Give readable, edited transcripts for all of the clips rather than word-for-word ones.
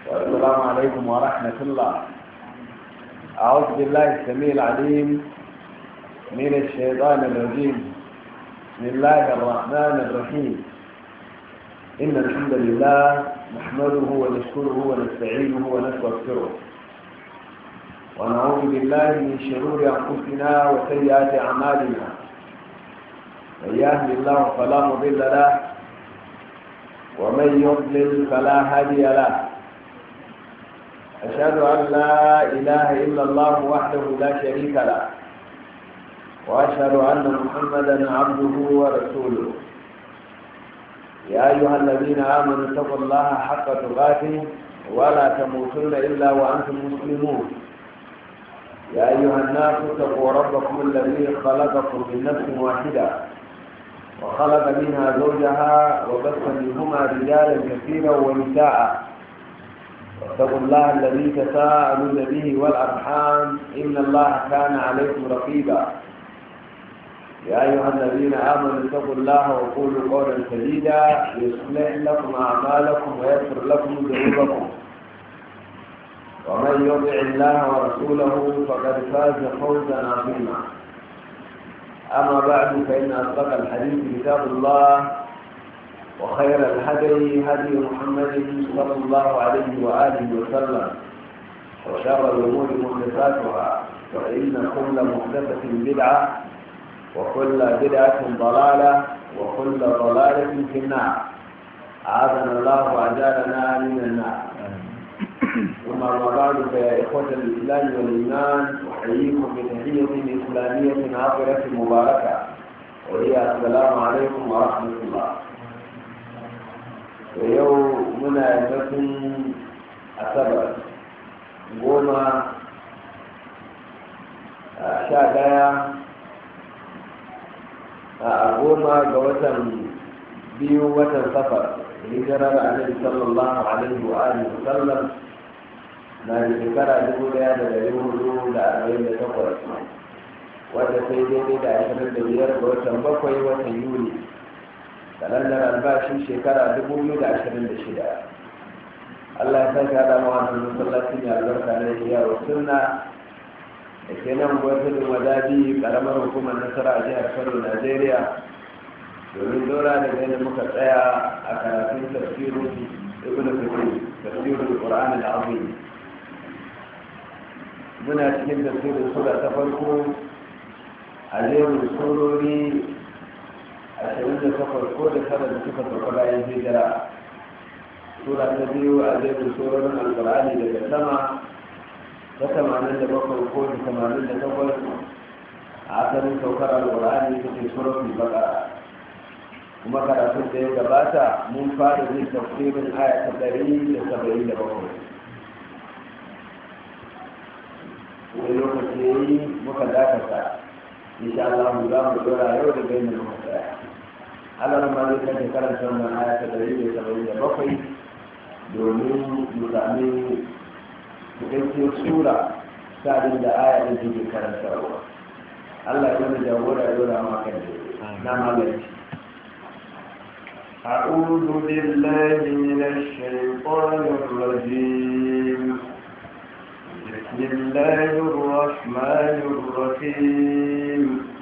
والسلام عليكم ورحمة الله. أعوذ بالله السميع العليم من الشيطان الرجيم. بسم الله الرحمن الرحيم. إن الحمد لله نحمده ونشكره ونستعينه ونستغفره ونعوذ بالله من شرور أنفسنا وسيئات أعمالنا. من يهد الله فلا مضل له ومن يضلل فلا هادي له. أشهد أن لا إله إلا الله وحده لا شريك له وأشهد أن محمدا عبده ورسوله. يا أيها الذين آمنوا اتقوا الله حق تقاته ولا تموتن إلا وأنتم مسلمون. يا أيها الناس اتقوا ربكم الذي خلقكم من نفس واحدة وخلق منها زوجها وبث منهما رجالا كثيرا ونساء. واتقوا الله الذي تساءلون به والأرحام إن الله كان عليكم رقيبا. يا أيها الذين آمنوا اتقوا الله وقولوا قولا سديدا يصلح لكم أعمالكم ويغفر لكم ذنوبكم. ومن يطع الله ورسوله فقد فاز فوزا عظيما. أما بعد فإن أصدق الحديث كتاب الله وخير الهدي هدي محمد صلى الله عليه وآله وسلم وشر الأمور محدثاتها فإن كل محدثة بدعة وكل بدعة ضلالة وكل ضلالة في النار. أعاذنا الله وأجارنا من النار. ثم أما بعد فيا إخوة الإسلام والإيمان أحييكم بتحية إسلامية عطرة مباركة وهي السلام عليكم ورحمة الله. ويومنا يمكن أسبب قوما شاكايا goma ga watan biyu watan safar hijirar annabi sallallahu alaihi wa alihi wasallam na da shekara 1448 wadda sai daidai da 25 ga watan bakwai watan yuli kalandar albashi shekara 2026. Allah ya sake hada mu wannan masallacin ya albarka na yaro sunna da ke nan gwamnatin wadabi karamar hukumar nasara a jihar Kano, Najeriya, domin dora da gani muka tsaya a karatun tafsirin ibn Kathir, tafsirin Qur'an al-Azim. Muna cikin tafsirin sura ta farko a jerin surori 28 ko da tara da suka sauka bayan hijira. Sura ta biyu a jerin surorin Al-Qur'ani daga sama ta 87 ko da 88 a asalin saukar Al-Qur'ani ta ce suratul Baqara. kuma karatun da ya gabata mun fara jin tafsirin aya ta 177. wani lokaci ya yi muka dakata insha Allah mu za mu dora yau da gani muka tsaya. Allah ma zai kace karanta wannan aya ta 177 domin mu sami cikakkiyar sura sa'adin da aya ɗin take karantarwa. Allah ya mana jagora ya dora maka da na malaci. أعوذ بالله من الشيطان الرجيم. بسم الله الرحمن الرحيم.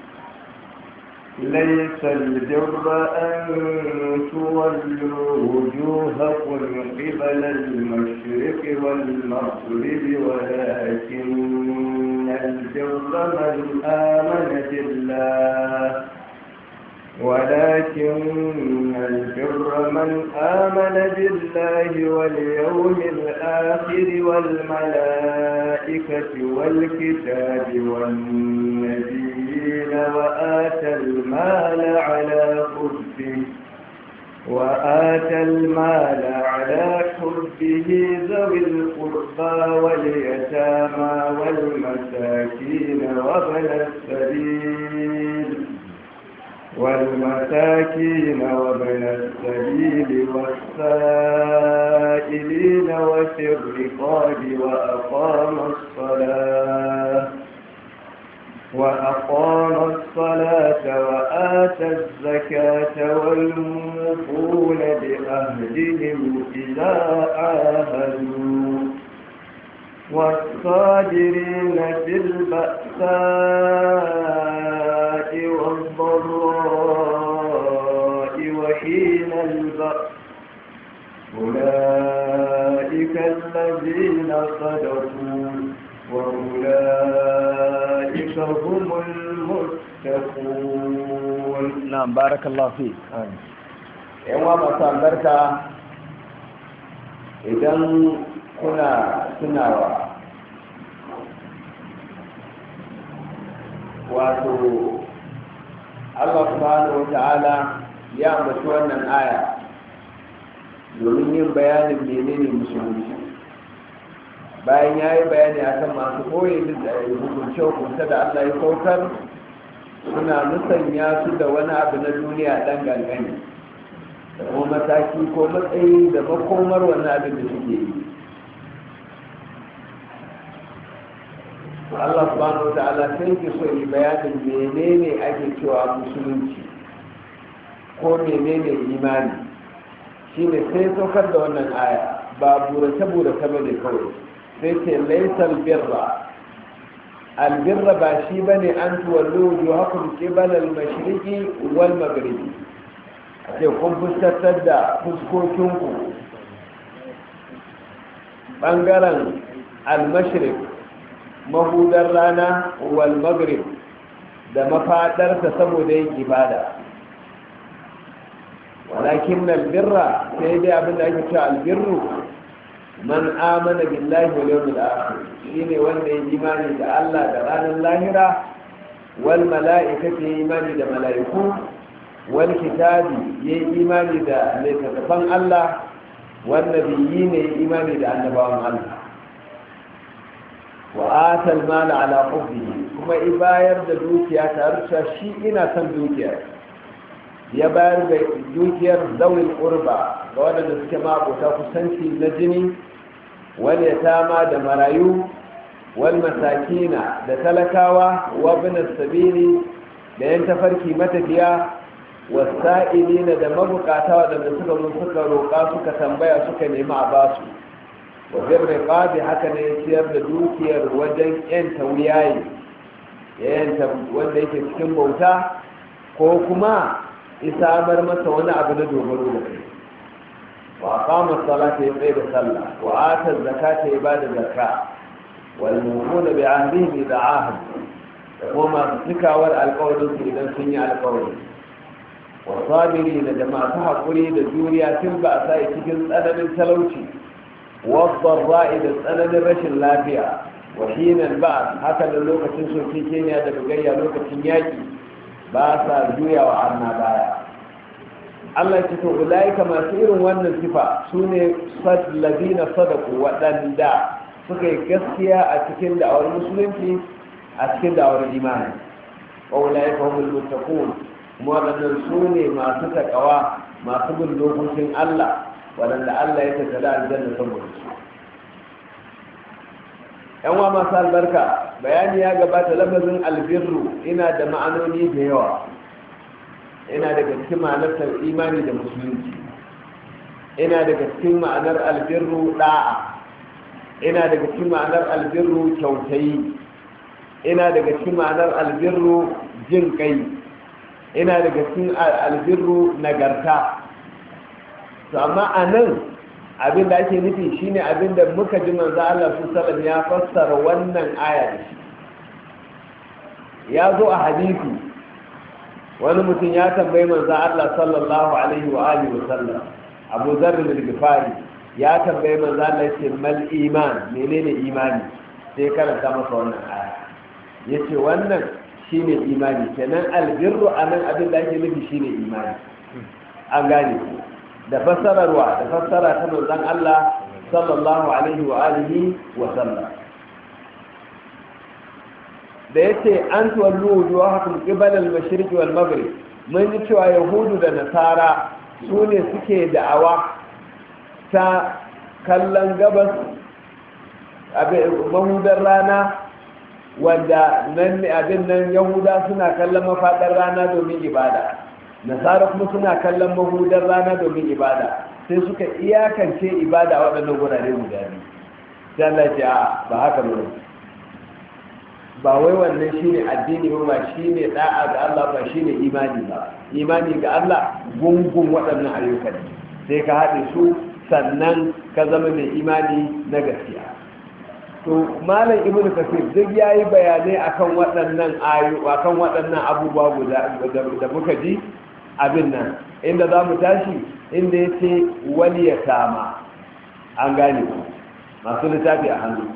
ليس البر أن تولوا وجوهكم قبل المشرق والمغرب ولكن البر من آمن بالله واليوم الآخر والملائكة والكتاب والنبيين وآتى المال على حبه ذوي القربى واليتامى والمساكين وابن السبيل والسائلين وفي الرقاب وأقام الصلاة وآتى الزكاة والموفون بأهدهم إذا عاهدوا الصابرين في البأساء والضراء وحين البأس أولئك الذين صدقوا وأولئك هم المتقون. نعم بارك الله فيك. yawa masu albarka idan kuna tunawa wato Allah subhanahu wa ta'ala ya ambaci wannan aya domin yin bayanin menene musulunci bayan ya yi bayani akan masu koyi hukunce-hukunce da Allah ya saukar suna musanya su da wani abu na duniya dan gangane da kuma mataki ko matsayi da makomar wannan abin da suke yi. Allah subhanahu wa ta'ala sai ke so yi bayanin menene ake cewa musulunci ko menene imani shine sai saukar da wannan aya ba burace-burace ba ne kawai sai ce laisal birra albirra ba shi ba ne an tuwallo wujuhakum qibala al-mashriqi wal maghribi a ce kun fuskantar da fuskokinku ɓangaren al-mashriq mahudar rana wal maghrib da mafadarsa saboda yin ibada walakin albirra sai dai abin da ake cewa albirru man amana billahi wal yawmil akhir shine wanda ya imani da Allah da ranar lahira wal mala'ikati ya imani da mala'iku wal kitabi ya imani da littattafan Allah wal nabiyyi ne ya imani da annabawan Allah wa atal mala ala hubbihi kuma ibayar da dukiya tare da shi ina son dukiya ya bayar da dukiyar zawil qurba ga wadanda suke mabota kusanci na jini wal yatama da marayu wal masakina da talakawa wa bin sabili da yan tafarki matafiya wasa'ilina da mabukata wadanda suka roƙa suka tambaya suka nemi a basu wajen riƙabi haka ne ya ciyar da dukiyar wajen yanta wuyayi ya yanta wanda yake cikin bauta ko kuma isamar masa wani abu na dogaro da kai wa aqama salata ya tsaye da sallah wa ata zakata ya bada zakka wal mufuna bi ahdihim idha ahad da kuma masu cikawar alƙawarin su idan sun yi alƙawari wa sabirina da masu haƙuri da juriya tun ba a sa cikin tsananin talauci والضراء da tsananin rashin lafiya wa hinal ba haka da lokacin soke keniya da bugayya lokacin yaki ba sa juyawa arna baya Allah ya ce to ulaika masu irin wannan sifa sune ladina sadaku wadanda suka yi gaskiya a cikin da'awar musulunci a cikin da'awar imani wa ulaika humul muttaqun kuma wadannan sune masu takawa masu bin dokokin Allah waɗanda Allah ya tattala aljanna saboda su yan wa masu albarka bayani ya gabata lafazin albirru ina da ma'anoni da yawa ina daga cikin ma'anar imani da musulunci ina daga cikin ma'anar albirru da'a ina daga cikin ma'anar albirru kyautayi ina daga cikin ma'anar albirru jin kai ina daga cikin albirru nagarta to amma a nan abin da ake nufi shine abin da muka ji manzo Allah sallallahu ya fassara wannan aya da shi ya zo a hadisi wani mutum ya tambayi manzo Allah sallallahu alaihi wa alihi wa sallam Abu Dharr al-Ghifari ya tambayi manzo Allah ce mal iman menene imani sai karanta masa wannan aya yace wannan shine imani kenan albirru anan abin da ake nufi shine imani an gane ku da fassararwa da fassara ta manzon Allah sallallahu alaihi wa alihi wa sallam da yace an tuwallu wujuhakum qibala al-mashriq wal maghrib mun ji cewa yahudu da nasara su ne suke da'awa ta kallon gabas mahudar rana wanda nan abin nan yahuda suna kallon mafaɗar rana domin ibada nasara kuma suna kallon mahudar rana domin ibada sai suka iyakance ibada a waɗannan gurare guda biyu sai Allah ce ba haka ba ba wai wannan shine addini ba shine da'a ga Allah ba shine imani ba. Imani ga Allah gungun waɗannan ayyukan sai ka haɗe su sannan ka zama mai imani na gaskiya. To malam ibnu kasir duk yayi bayanai akan waɗannan akan waɗannan abubuwa da muka ji abin nan, inda za mu tashi inda yace wani ya kama an gane masu littafi a hannu,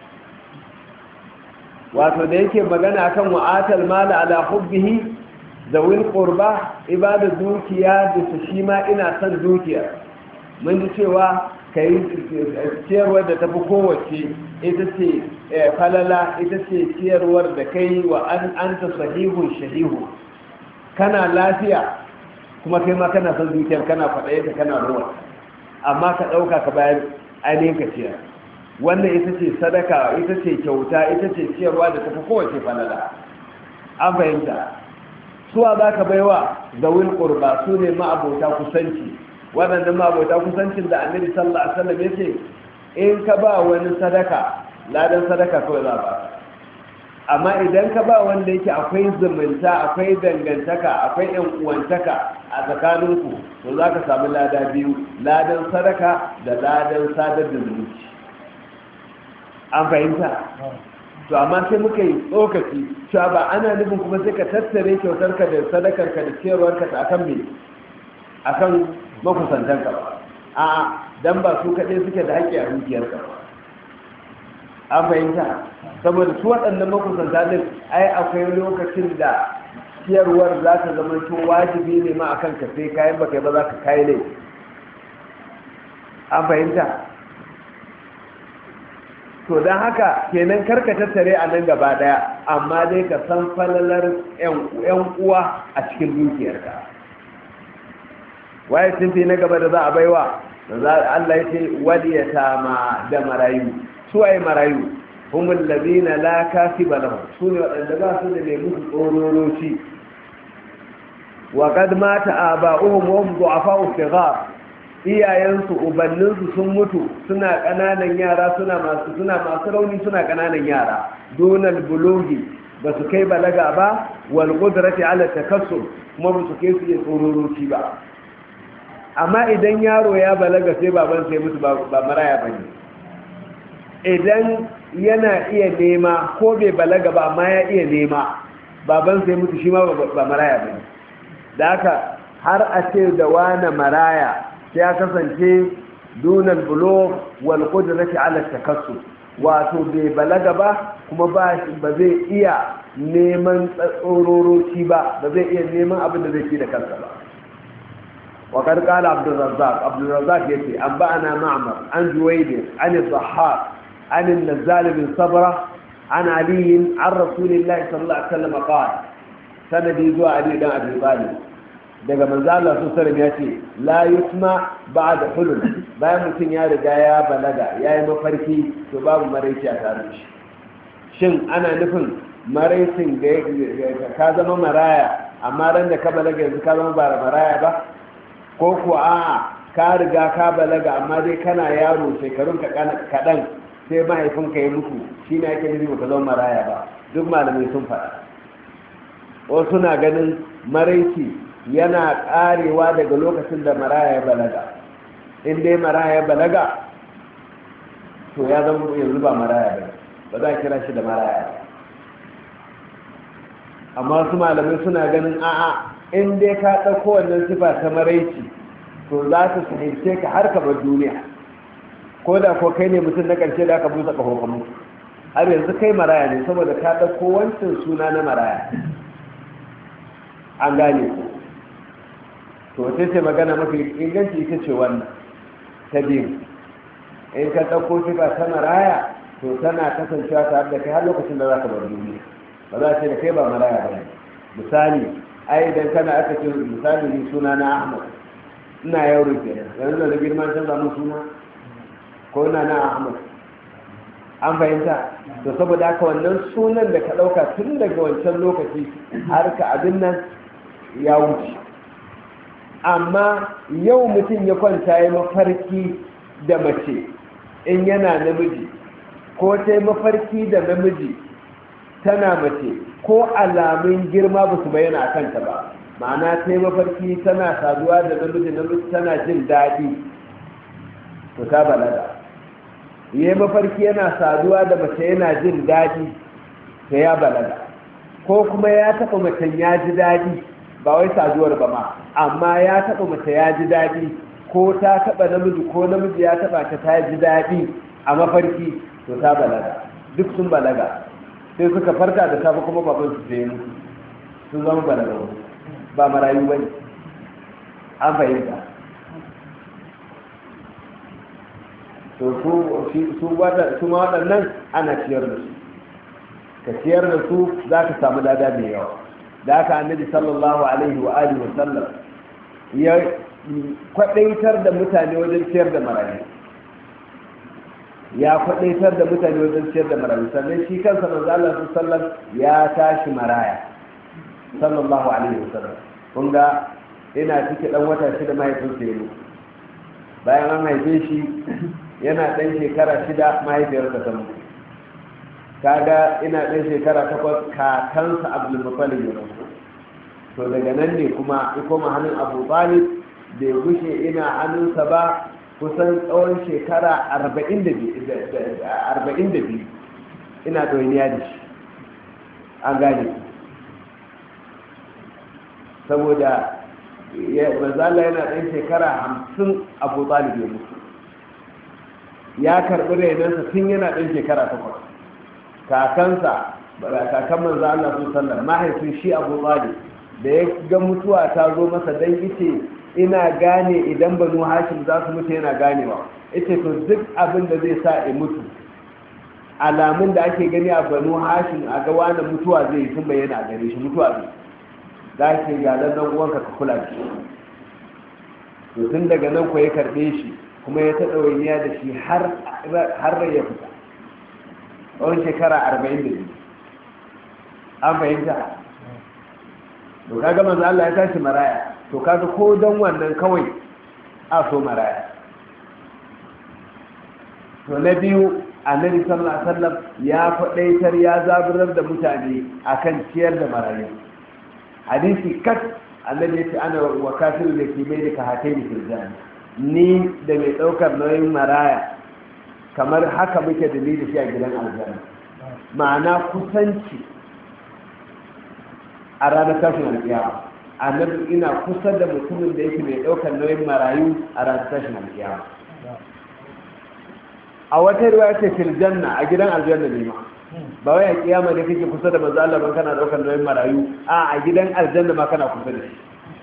wato da yake magana akan wa'atal mala ala hubbihi zawil qurba, ibada dukiya da su shi ma ina son dukiya. mun ji cewa kai ciyarwar da tafi kowace ita ce falala, ita ce ciyarwar da kai wa anta sahihun shahihu, kana lafiya kuma kai ma kana son dukiyar, kana faɗa ta kana ruwa, amma ka ɗauka ka bayar ainihin ka ciyar. wannan ita ce sadaka, ita ce kyauta, ita ce ciyarwa da tafi kowace falala. an fahimta. suwa za ka baiwa zawil qurba, su ne ma'abota kusanci. waɗannan ma'abota kusancin da annabi sallallahu alaihi wasallam ya ce in ka ba wani sadaka ladan sadaka kawai za ba, amma idan ka ba wanda yake akwai zumunta, akwai dangantaka, akwai yan uwantaka a tsakaninku, to za ka samu lada biyu, ladan sadaka da ladan sadar da zumunci. an fahimta. to amma sai muka yi tsokaci cewa ba ana nufin kuma sai ka tattare kyautarka da sadakarka da ciyarwarka ta akan me akan makusantanka ba, a dan ba su kaɗai suke da haƙƙi a dukiyarka ba. an fahimta. saboda su waɗannan makusanta din ai akwai lokacin da ciyarwar za ta zama to wajibi ne ma akan ka sai kayan baka ba za ka kai ne. an fahimta. to don haka kenan karka tattare a nan gaba daya, amma dai ka san falalar yan uwa a cikin dukiyarka. waye sun fi na gaba da za a baiwa, Allah ya ce waliyata ma da marayu. su waye marayu? humul ladina la kasiba lahum, su ne waɗanda ba su da mai musu tsororoci. wa qad mata aba'uhum wa hum du'afa'u sighar, iyayensu ubanninsu sun mutu suna ƙananan yara, suna masu rauni, suna ƙananan yara. donal bulugi, ba su kai balaga ba. wal qudrati ala takassub, kuma ba su kai su yin tsororoci ba. amma idan yaro ya balaga sai baban sai mutu, ba maraya bane. idan yana iya nema ko bai balaga ba amma ya iya nema, baban sai mutu, shi ma ba maraya bane. da haka har a ce da wani maraya ya kasance dunan bulo wal qudrati ala takassub, wato bai balaga ba kuma ba zai iya neman tsororoci ba zai iya neman abin da zai ci da kansa ba. wa qad qala abdul razzaq yace an ba'ana ma'mar an juwayd an dhahhak an an-nazzal bin sabra an ali an rasulillahi sallallahu alaihi wasallam qala, sanadi zuwa ali dan abi talib daga manzo Allah sun sarrafa ya ce la yusma ba'da hulul, bayan mutum ya riga ya balaga yayi mafarki to babu maraici a tare da shi. shin ana nufin maraicin da ka zama maraya amma ran da ka balaga yanzu ka zama ba maraya ba, ko ko a ka riga ka balaga amma dai kana yaro shekarun ka kadan sai mahaifinka ya mutu shine ake nufi ba ka zama maraya ba? duk malamai sun faɗa. wasu na ganin maraici yana karewa daga lokacin da maraya ya balaga. in dai maraya ya balaga to ya zama yanzu ba maraya ba za a kira shi da maraya. amma su malamai suna ganin a'a, in dai ka ɗauko wannan sifa ta maraici to za ta fahimce ka har ka bar duniya, ko da ko kai ne mutum na ƙarshe da aka busa ƙaho ka mutu, har yanzu kai maraya ne saboda ka ɗauko wancan suna na maraya. an gane ku. to sai ce magana mafi inganci ita ce wannan ta biyu. in ka ɗauko sifa ta maraya to tana kasancewa tare da kai har lokacin da za ka bar duniya, ba za ce da kai ba maraya ba ne. misali ai idan kana aka ce misali ni suna na ahmad, ina yaro kenan, yanzu da girman canza mun suna ko ina na ahmad. an fahimta. to saboda haka wannan sunan da ka ɗauka tun daga wancan lokaci har ka abin nan ya wuce. amma yau mutum ya kwanta ya mafarki da mace in yana namiji, ko ta mafarki da namiji tana mace ko alamun girma ba su bayyana a kanta ba, ma'ana ta yi mafarki tana saduwa da namiji tana jin daɗi, to ta balaga. yi mafarki yana saduwa da mace yana jin daɗi, ta ya balaga. ko kuma ya taɓa macen ya ji daɗi, ba wai saduwar ba ma, amma ya taɓa mace ya ji daɗi, ko ta taɓa namiji ko namiji ya taɓa ta ji daɗi a mafarki, to ta balaga. Duk sun balaga, sai suka farka da safe kuma baban su sai mutu, sun zama balaga, ba marayu bane. An fahimta. to su ma waɗannan ana ciyar da su, ka ciyar da su za ka samu lada mai yawa. Da haka annabi sallallahu alaihi wa alihi wa sallam ya kwadaitar da mutane wajen ciyar da marayu, sannan shi kansa manzo Allah sallallahu ya tashi maraya sallallahu alaihi wa sallam. kun ga ina cike dan wata 6 mahaifinsa ya mutu, bayan an haife shi yana dan shekara 6 mahaifiyarsa ta mutu, kaga ina dan shekara 8 kakansa Abdul Muttalib ya mutu. to daga nan ne kuma ya koma hannun Abu Talib, bai gushe ina hannunsa ba kusan tsawon shekara 42 ina ɗoyiniya da shi. an gane, saboda manzala yana ɗan shekara 50 Abu Talib ya mutu, ya karɓi rainansa tun yana ɗan shekara 8. kakan manzo Allah su sallar mahaifin shi Abu Talib da ya ga mutuwa ta zo masa dan ita ina gane idan Banu Hashim za su mutu yana ganewa, ita to duk abin da zai sa ya mutu, alamun da ake gani a Banu Hashim a ga wani mutuwa zai yi, sun bayyana a gare shi mutuwa zai, za ke ga dan uwanka ka kula da shi. to tun daga nan ko ya karɓe shi kuma ya ta ɗawainiya da shi har ya fita tsawon shekara 42. an fahimta. to kaga manzo Allah ya tashi maraya, to kaga ko don wannan kawai a so maraya. to na biyu annabi sallallahu alaihi wasallam ya faɗaitar ya zaburar da mutane akan ciyar da marayu. hadisi kat annabi ya ce ana wa kafiru da ke bai da ka hatai da firjani, ni da mai ɗaukar nauyin maraya kamar haka muke da ni da shi a gidan aljanna. ma'ana kusanci a ranar tashin alkiyama, annabi ina kusa da mutumin da yake mai ɗaukar nauyin marayu a ranar tashin alkiyama. a wata riwaya ce fil janna, a gidan aljanna ne ma, ba wai a kiyama ne kake kusa da manzo Allah ban kana ɗaukar nauyin marayu, a gidan aljanna ma kana kusa da shi.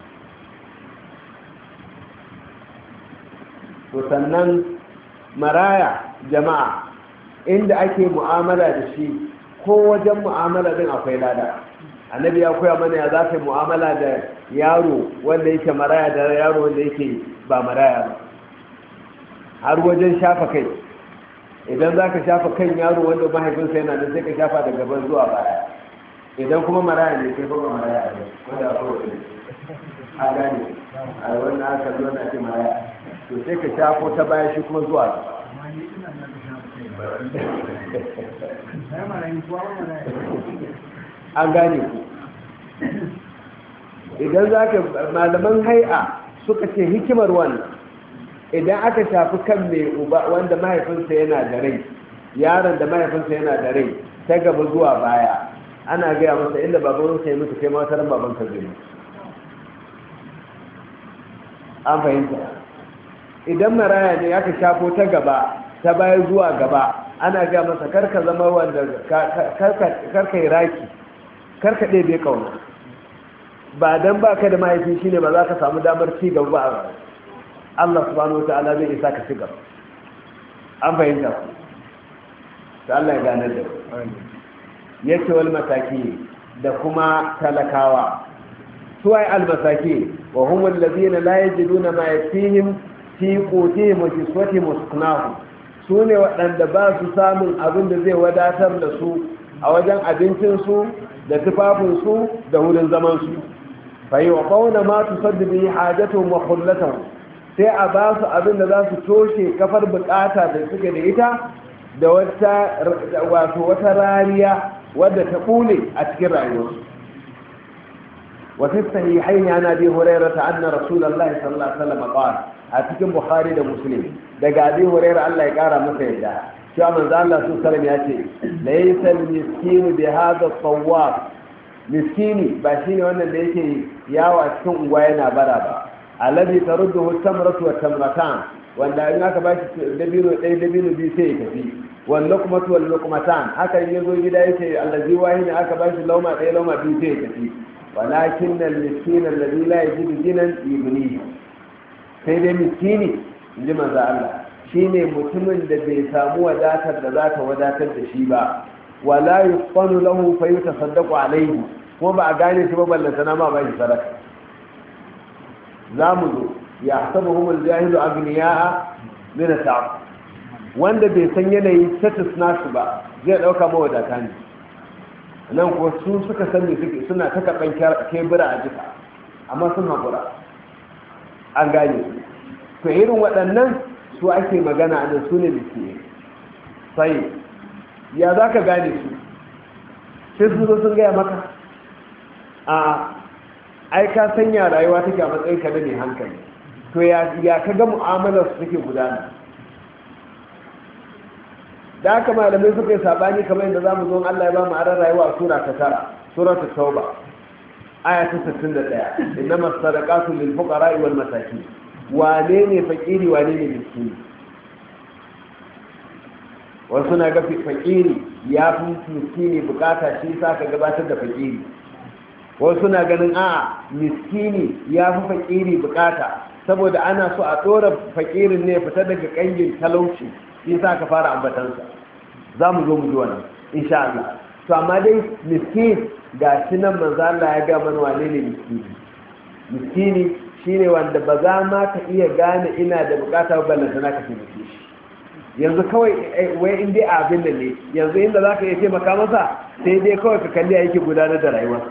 to sannan maraya jama'a inda ake mu'amala da shi ko wajen mu'amala din akwai lada. annabi ya koya mana ya za ka yi mu'amala da yaro wanda yake maraya da yaro wanda yake ba maraya ba, har wajen shafa kai. idan za ka shafa kan yaro wanda mahaifinsa yana da sai ka shafa da gaban zuwa baya, idan kuma maraya ne sai kuma maraya ne wanda ya kowa ne a gane a wannan aka zo na ce maraya, to sai ka shafo ta baya shi kuma zuwa gaba. an gane ku. idan za ka malaman hai'a suka ce hikimar wannan, idan aka shafi kan mai uba wanda mahaifinsa yana da rai, yaron da mahaifinsa yana da rai ta gaba zuwa baya, ana gaya masa inda babansa ya mutu kai matar babanka zai mutu. an fahimta. idan maraya ne aka shafo ta gaba ta baya zuwa gaba, ana gaya masa karka zama wanda karka yi raki, karka ɗebe kauna, ba don ba ka da mahaifi shi ne ba za ka samu damar ci gaba ba. Allah subhanahu wa ta'ala zai isa ka ci gaba. an fahimta ku ta Allah ya ganar da ya ce wal mataki da kuma talakawa. suwai almasaki wa humul ladina la yajiduna ma yakfihim fi qutihim wa kiswatihim wa suknahum, su ne waɗanda ba su samun abin da zai wadatar da su a wajen abincinsu da tufafinsu da wurin zamansu. fayi wa ƙauna ma su sadda bi hajjatun wa kullatan, sai a ba su abin da za su toshe kafar bukata da suke da ita da wata rariya wadda ta bule a cikin rayuwarsu. وفي الصحيحين عن ابي هريره ان رسول الله صلى الله عليه وسلم قال اتكلم بخاري ده مسلم daga abi hurairah Allah ya kara masa yadda cewa manzo Allah sallallahu alaihi wasallam ya ce laysa al-miskin bi hadha at-tawwab miskini ba shine wannan da yake yawo a cikin unguwa yana bara ba alladhi tarudduhu at-tamratu wat-tamratan wanda in aka bashi dabino ɗaya dabino biyu sai ya tafi wal luqmatu wal luqmatan haka in yazo gida yake allazi wahina aka bashi lauma ɗaya lauma biyu sai ya tafi ولكن المسكين الذي لا يجد غنى يغنيه sai dai miskini inji manzo Allah shine mutumin da bai samu wadatar da za ta wadatar da shi ba wala yufanu lahu fa yutasaddaqu alayhi kuma ba a gane shi ba ballanta na ma ba shi sadaka zamu zo ya hasabuhum aljahilu aghniya min at'ab wanda bai san yanayin status nasu ba zai dauka mawadata ne nan kuwa su suka sani suna ta karɓar kebura a jika amma sun haƙura an gane to irin waɗannan su ake magana a nan su ne miskini sai ya za ka gane su sai su zo sun gaya maka a aika sanya rayuwa take a matsayin ka da mai hankali to ya ka ga mu'amalar su take gudana da haka malamai suka yi sabani kamar yadda za mu zo Allah ya ba mu aran rayuwa a sura ta 9 suratul tauba aya ta 61 innamas sadaqatu lil fuqara wal masakin wane ne fakiri wane ne miskini wasu na ga fakiri ya fi miskini bukata shi sa ka gabatar da fakiri wasu na ganin a'a miskini ya fi fakiri bukata saboda ana so a tsora fakirin ne fita daga kangin talauci shi sa ka fara ambatansa za mu zo mu ji wannan insha Allah to amma dai miskin ga shi nan manzo Allah ya ga mana wane ne miskini miskini shine wanda ba za ma ka iya gane ina da bukata ba ballanta naka taimake shi yanzu kawai wai in dai abin da ne yanzu inda za ka iya taimaka masa sai dai kawai ka kalli yake gudanar da rayuwa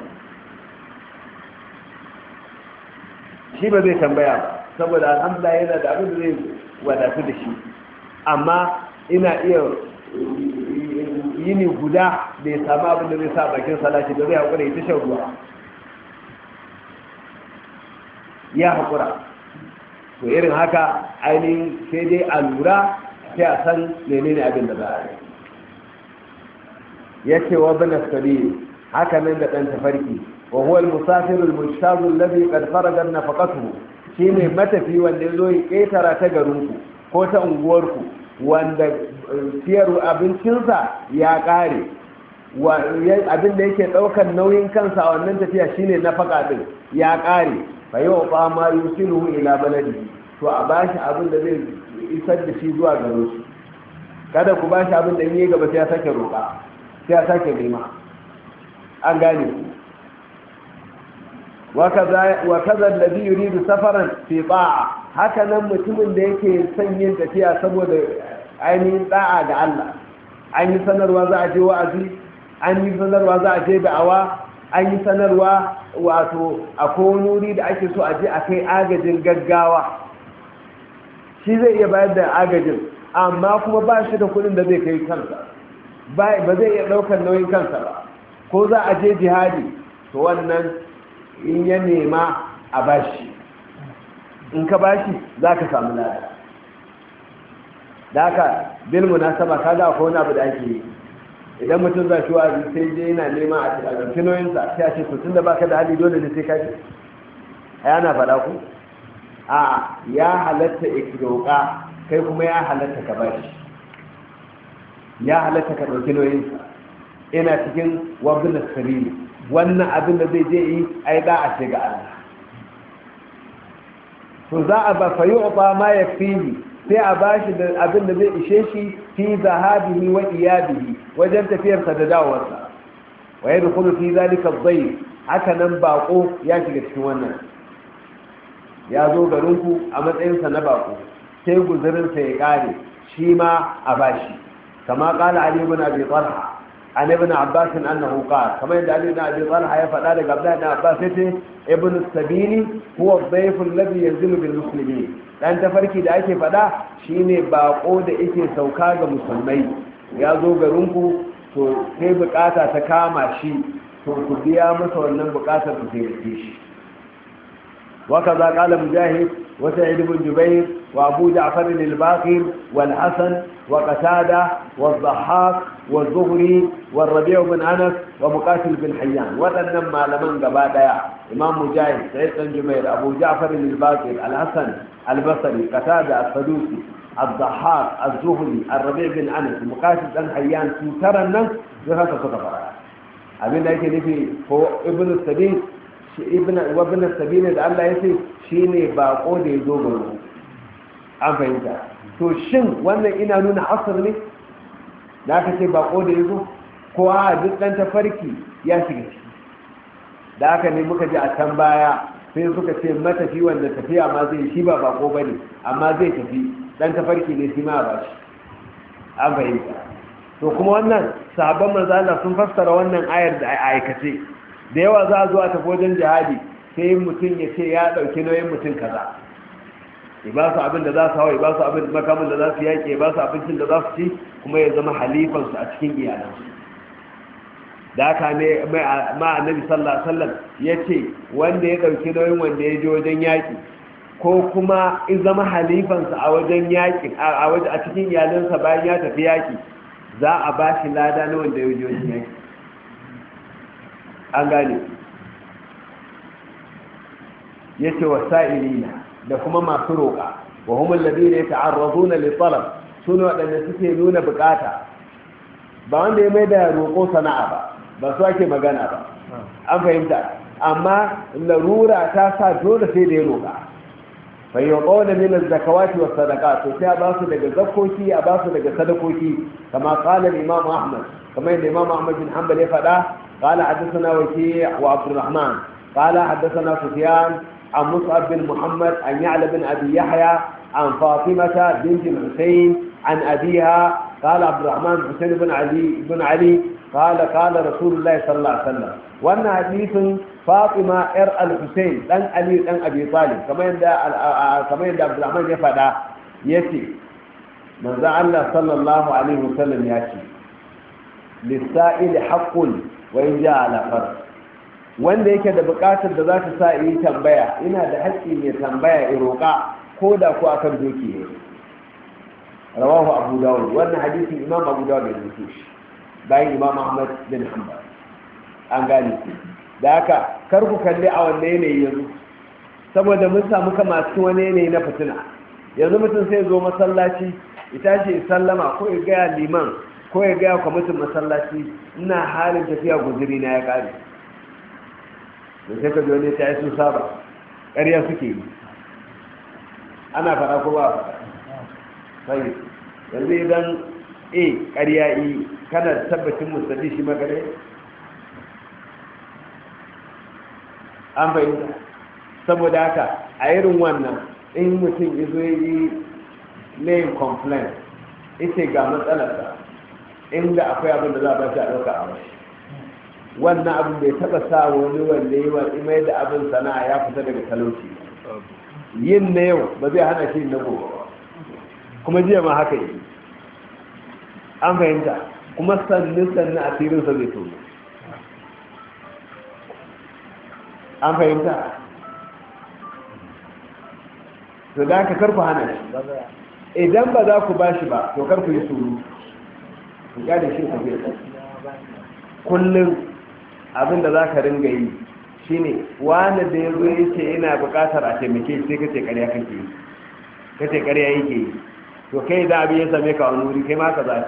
shi ba zai tambaya ba saboda alhamdulillah yana da abin da zai wadatu da shi amma ina iya yini guda da ya samu abin da zai sa bakin salati da zai haƙura ya ta shan ruwa ya haƙura to irin haka ainihin sai dai a lura sai a san menene abin da za a yi ya ce wa bana sabi haka nan da ɗan tafarki wa huwa al-musafiru al-mujtazu alladhi qad faraga nafaqatuhu shine matafi wanda yazo ya ketara ta garinku ko ta unguwarku wanda siyar abincinsa ya kare abin da yake daukar nauyin kansa a wannan tafiya shine nafaka din ya kare fa yau ba ma yusiluhu ila baladi to a bashi abin da zai isar da shi zuwa garo su kada ku bashi abin da in yi gaba sai ya sake roƙa sai ya sake nema an gane ku wa kaza alladhi yuridu safaran fi ta'a haka nan mutumin da yake son yin tafiya saboda ainihin da'a ga Allah an yi sanarwa za a je wa'azi an yi sanarwa za a je da'awa an yi sanarwa wato a wuri da ake so a je a kai agajin gaggawa shi zai iya bayar da agajin amma kuma ba shi da kudin da zai kai kansa ba zai iya daukar nauyin kansa ba ko za a je jihadi to wannan in ya nema a bashi in ka bashi za ka samu lada da haka bil munasaba kaga akwai wani abu da ake yi idan mutum za shi wa'azi sai je yana nema a cikin noyinsa sai a ce to tunda baka da hali dole ne sai ka ji yana faɗa ku a ya halatta ikroka kai kuma ya halatta ka bashi ya halatta ka ɗauki noyinsa ina cikin wabin sabili wannan abin da zai je yi ai da a ce ga Allah to za a ba fa yu'ta ma yakfihi sai a bashi da abin da zai ishe shi fi zahabihi wa iyabihi wajen tafiyarsa da dawowarsa wa yadkhulu fi zalika adh-dhayf haka nan bako ya shiga cikin wannan ya zo garinku a matsayinsa na bako sai guzurinsa ya kare shi ma a bashi kama qala ali ibn abi talha an ibn abbas annahu qala kama yadda ali ibn abi talha ya faɗa daga abdullah ibn abbas yace ibn sabili huwa ad-dayf alladhi yanzilu bil muslimin dan tafarki da ake faɗa shine bako da yake sauka ga musulmai ya zo garinku to sai bukata ta kama shi to ku biya masa wannan bukatar ku taimake shi. وكذا قال مجاهد وسعيد بن جبير وأبو جعفر الباقر والحسن وقتادة والضحاك والزهري والربيع بن أنس ومقاتل بن حيان وأنما لمن قبادا إمام مجاهد سعيد بن جبير أبو جعفر الباقر الحسن البصري قتادة السدوسي الضحاك الزهري الربيع بن أنس ومقاتل بن حيان ترى الناس بهذا صدقاء أبين ذلك هو ابن السبيل wabin sabili da Allah ya ce shi ne bako da ya zo gano an fahimta. To shin wannan ina nuna asar ne da aka ce bako da ya zo ko a duk ɗan tafarki ya shiga ciki da aka ne muka ji a can baya sai suka ce matafi wanda tafiya ma zai shi ba bako ba ne amma zai tafi ɗan tafarki ne shi ma ba shi an fahimta. To kuma wannan sahabban manzo Allah sun fassara wannan ayar da aikace da yawa za a zo a tafi wajen jihadi sai mutum ya ce ya ɗauki nauyin mutum kaza ya ba su abin da za su hawa ya ba su abin makamin da za su yaƙi ya ba su abincin da za su ci kuma ya zama halifansu a cikin iyalansu. Da haka ne ma annabi sallallahu alaihi wasallam ya ce wanda ya ɗauki nauyin wanda ya je wajen yaƙi ko kuma in zama halifansa a wajen yaƙi a cikin iyalansa bayan ya tafi yaƙi za a ba shi lada na wanda ya je wajen yaƙi. An gane ya ce wa sa'ilina da kuma masu roƙa wa humul ladina yata'arraduna li-talab sunu wadanda suke nuna bukata ba wanda ya mai da roƙo sana'a ba su ake magana ba an fahimta amma larura ta sa dole sai da ya roƙa fa yuqawna min az-zakawati was-sadaqat to sai ba su daga zakoki a ba su daga sadakoki kama qala al-imam Ahmad kamar yadda Imam Ahmad bin Hanbal ya faɗa قال حدثنا وكيع وعبد الرحمن قال حدثنا سفيان عن مصعب بن محمد عن يعلى بن أبي يحيى عن فاطمة بنت الحسين عن أبيها قال عبد الرحمن حسين بن علي قال رسول الله صلى الله عليه وسلم وأن حديث فاطمة الحسين لن علي لن أبي طالب كما يندى عبد الرحمن يفعل يتي من الله صلى الله عليه وسلم يأتي للسائل حق wai ja alafar wanda yake da bukatar da za ta sa yi tambaya ina da haƙƙi mai tambaya in roƙa ko da ko akan doki ne. Rawahu Abu Dawud wannan hadisin Imam Abu Dawud ya rubuta shi bayan Imam Ahmad bin Hanbal an gane da haka kar ku kalli a wanne yanayi yanzu saboda mun samu kama cikin wani yanayi na fitina yanzu mutum sai zo masallaci ita ce sallama ko ya gaya liman ko ya gaya kwamitin masallaci ina halin tafiya guzuri na ya kare da sai ka ne ta yi su saba ƙarya suke yi ana fara ko ba sai yanzu idan ƙarya yi kana tabbacin musulmi shi magare an fahimta saboda haka a irin wannan in mutum izo yi layin complaint ita ga matsalarsa inda akwai abin da za a ba shi a ɗauka a mashi wannan abin bai taɓa sa wani wanda yi watsi mai da abin sana'a ya fita daga talauci yin na yau ba zai hana shi na gobe ba kuma jiya ma haka yi an fahimta kuma sannu a firinsa zai tono an fahimta to da aka karku hana shi idan ba za ku ba shi ba to karku yi suru ku da shi ku bai kullum abin da za ka ringa yi shine wani da ya zo ya ce ina bukatar a taimake sai ka ce karya kake yi ka ce karya yake yi to kai da abin ya same ka wani wuri kai ma ka za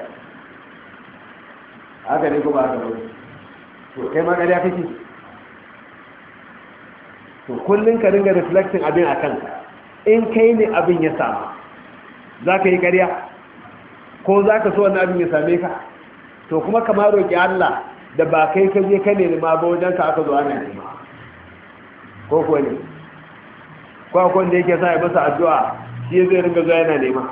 haka ne ko ba haka ba to kai ma karya kake to kullum ka ringa reflecting abin a kanka in kai ne abin ya samu za ka yi karya ko za ka so wani abin ya same ka to kuma kama roƙi Allah da ba kai ka je ka ne ma ba wajen ka aka zo ana nema ko kuwa ne ko akwai da yake sa ya masa addu'a shi zai ringa zuwa yana nema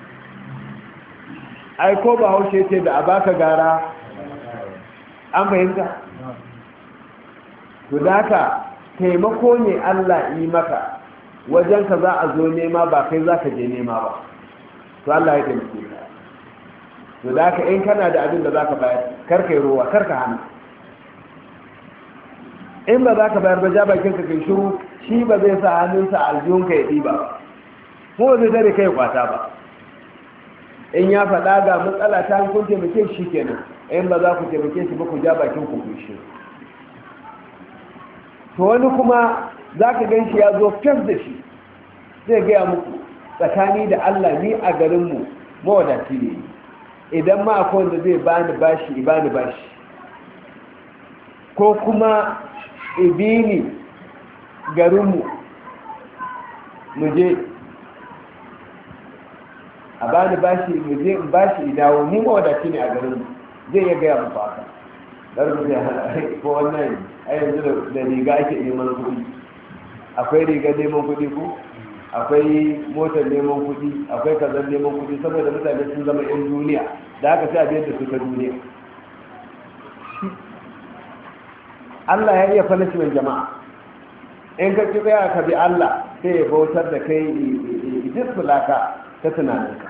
ai ko ba haushe ce da a baka gara an fahimta to da haka taimako ne Allah yi maka wajen ka za a zo nema ba kai za ka je nema ba to Allah ya taimake ka to da ka in kana da abin da za ka bayar karka yi rowa karka hana. in ba za ka bayar ba ja bakin ka kai shiru, shi ba zai sa hannunsa a aljihunka ya ɗiba ba, ko zai tare kai kwata ba. in ya faɗa ga matsala ta kun taimake shi kenan, in ba za ku taimake shi ba ku ja bakin ku shi. to wani kuma za ka gan shi ya zo fes da shi zai gaya muku tsakani da Allah ni a garinmu mawadaci ne, idan ma akwai wanda zai bani bashi ko kuma ibini garinmu mu je a bani bashi mu je in bashi idawo ni mawadaci ne a garinmu, zai iya gaya muku haka. ɗarfi da ko wannan a yanzu da riga ake neman kuɗi, akwai rigar neman kuɗi ko akwai motar neman kuɗi, akwai kazan neman kuɗi, saboda mutane sun zama 'yan duniya da aka sai a biyar da su ta duniya. Allah ya iya punishment jama'a, in ka ci tsaya ka bi Allah sai ya bautar da kai jisbulaka ta tunaninka.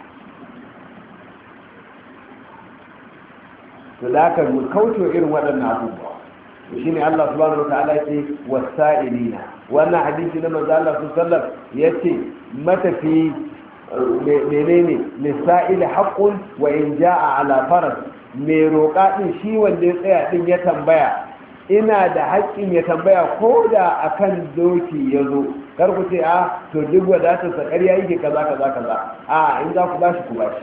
to da aka mu kauce irin waɗannan abubuwa. shi ne Allah subhanahu wa ta'ala ya ce wasa'ilina, wannan hadisi na manzo Allah sallallahu alaihi wasallam yace matafi menene lisa'il haqqun wa in jaa ala faras, me roƙa din shi wanda ya tsaya din ya tambaya ina da haƙƙin ya tambaya ko da akan doki ya zo, kar ku ce a to duk wadatar sa ƙarya yake kaza a in za ku bashi ku bashi.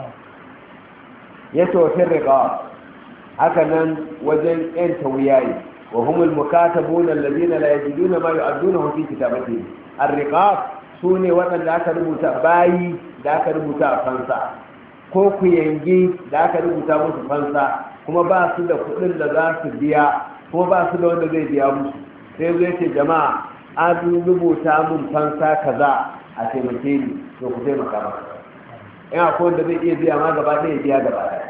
ya tofin riƙa haka nan wajen yan tawiyayi wa humul mukatabuna alladhina la yajiduna ma yu'addunahu fi kitabatihi. ar-riqab sune waɗanda aka rubuta bayi da aka rubuta a fansa, ko ku yangi da aka rubuta musu fansa, kuma ba su da kuɗin da za su biya, kuma ba su da wanda zai biya musu, sai zai ce jama'a an rubuta mun fansa kaza a taimake ni, to ku taimaka maka. in akwai wanda zai iya biya ma gaba ɗaya biya gaba ɗaya,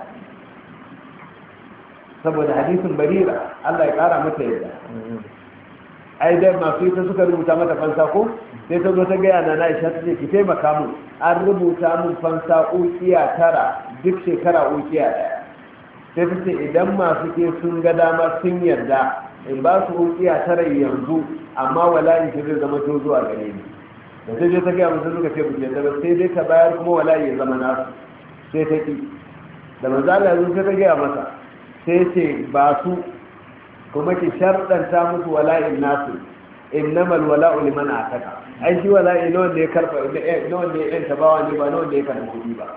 saboda hadisin barira Allah ya kara mata yadda ai dai masu ita suka rubuta mata fansa ko sai ta zo ta gaya na Aisha ta ce ki taimaka mu, an rubuta mun fansa ukiya 9 duk shekara ukiya 1. sai ta ce idan masu ke sun ga dama sun yarda in ba su ukiya 9 yanzu, amma wala'i shi zai zama to zuwa gare ni. da ta je ta gaya musu suka ce buke ba sai dai ta bayar kuma wala'i ya zama nasu, sai ta ki. da manzo Allah ya sai ta gaya masa, sai ce ba su kuma ki sharɗanta musu wala'in nasu, innamal wala'u liman ataka. ai shi wala'i na wanda ya karba na wanda ya yanta bawa ne, ba na wanda ya karba kuɗi ba.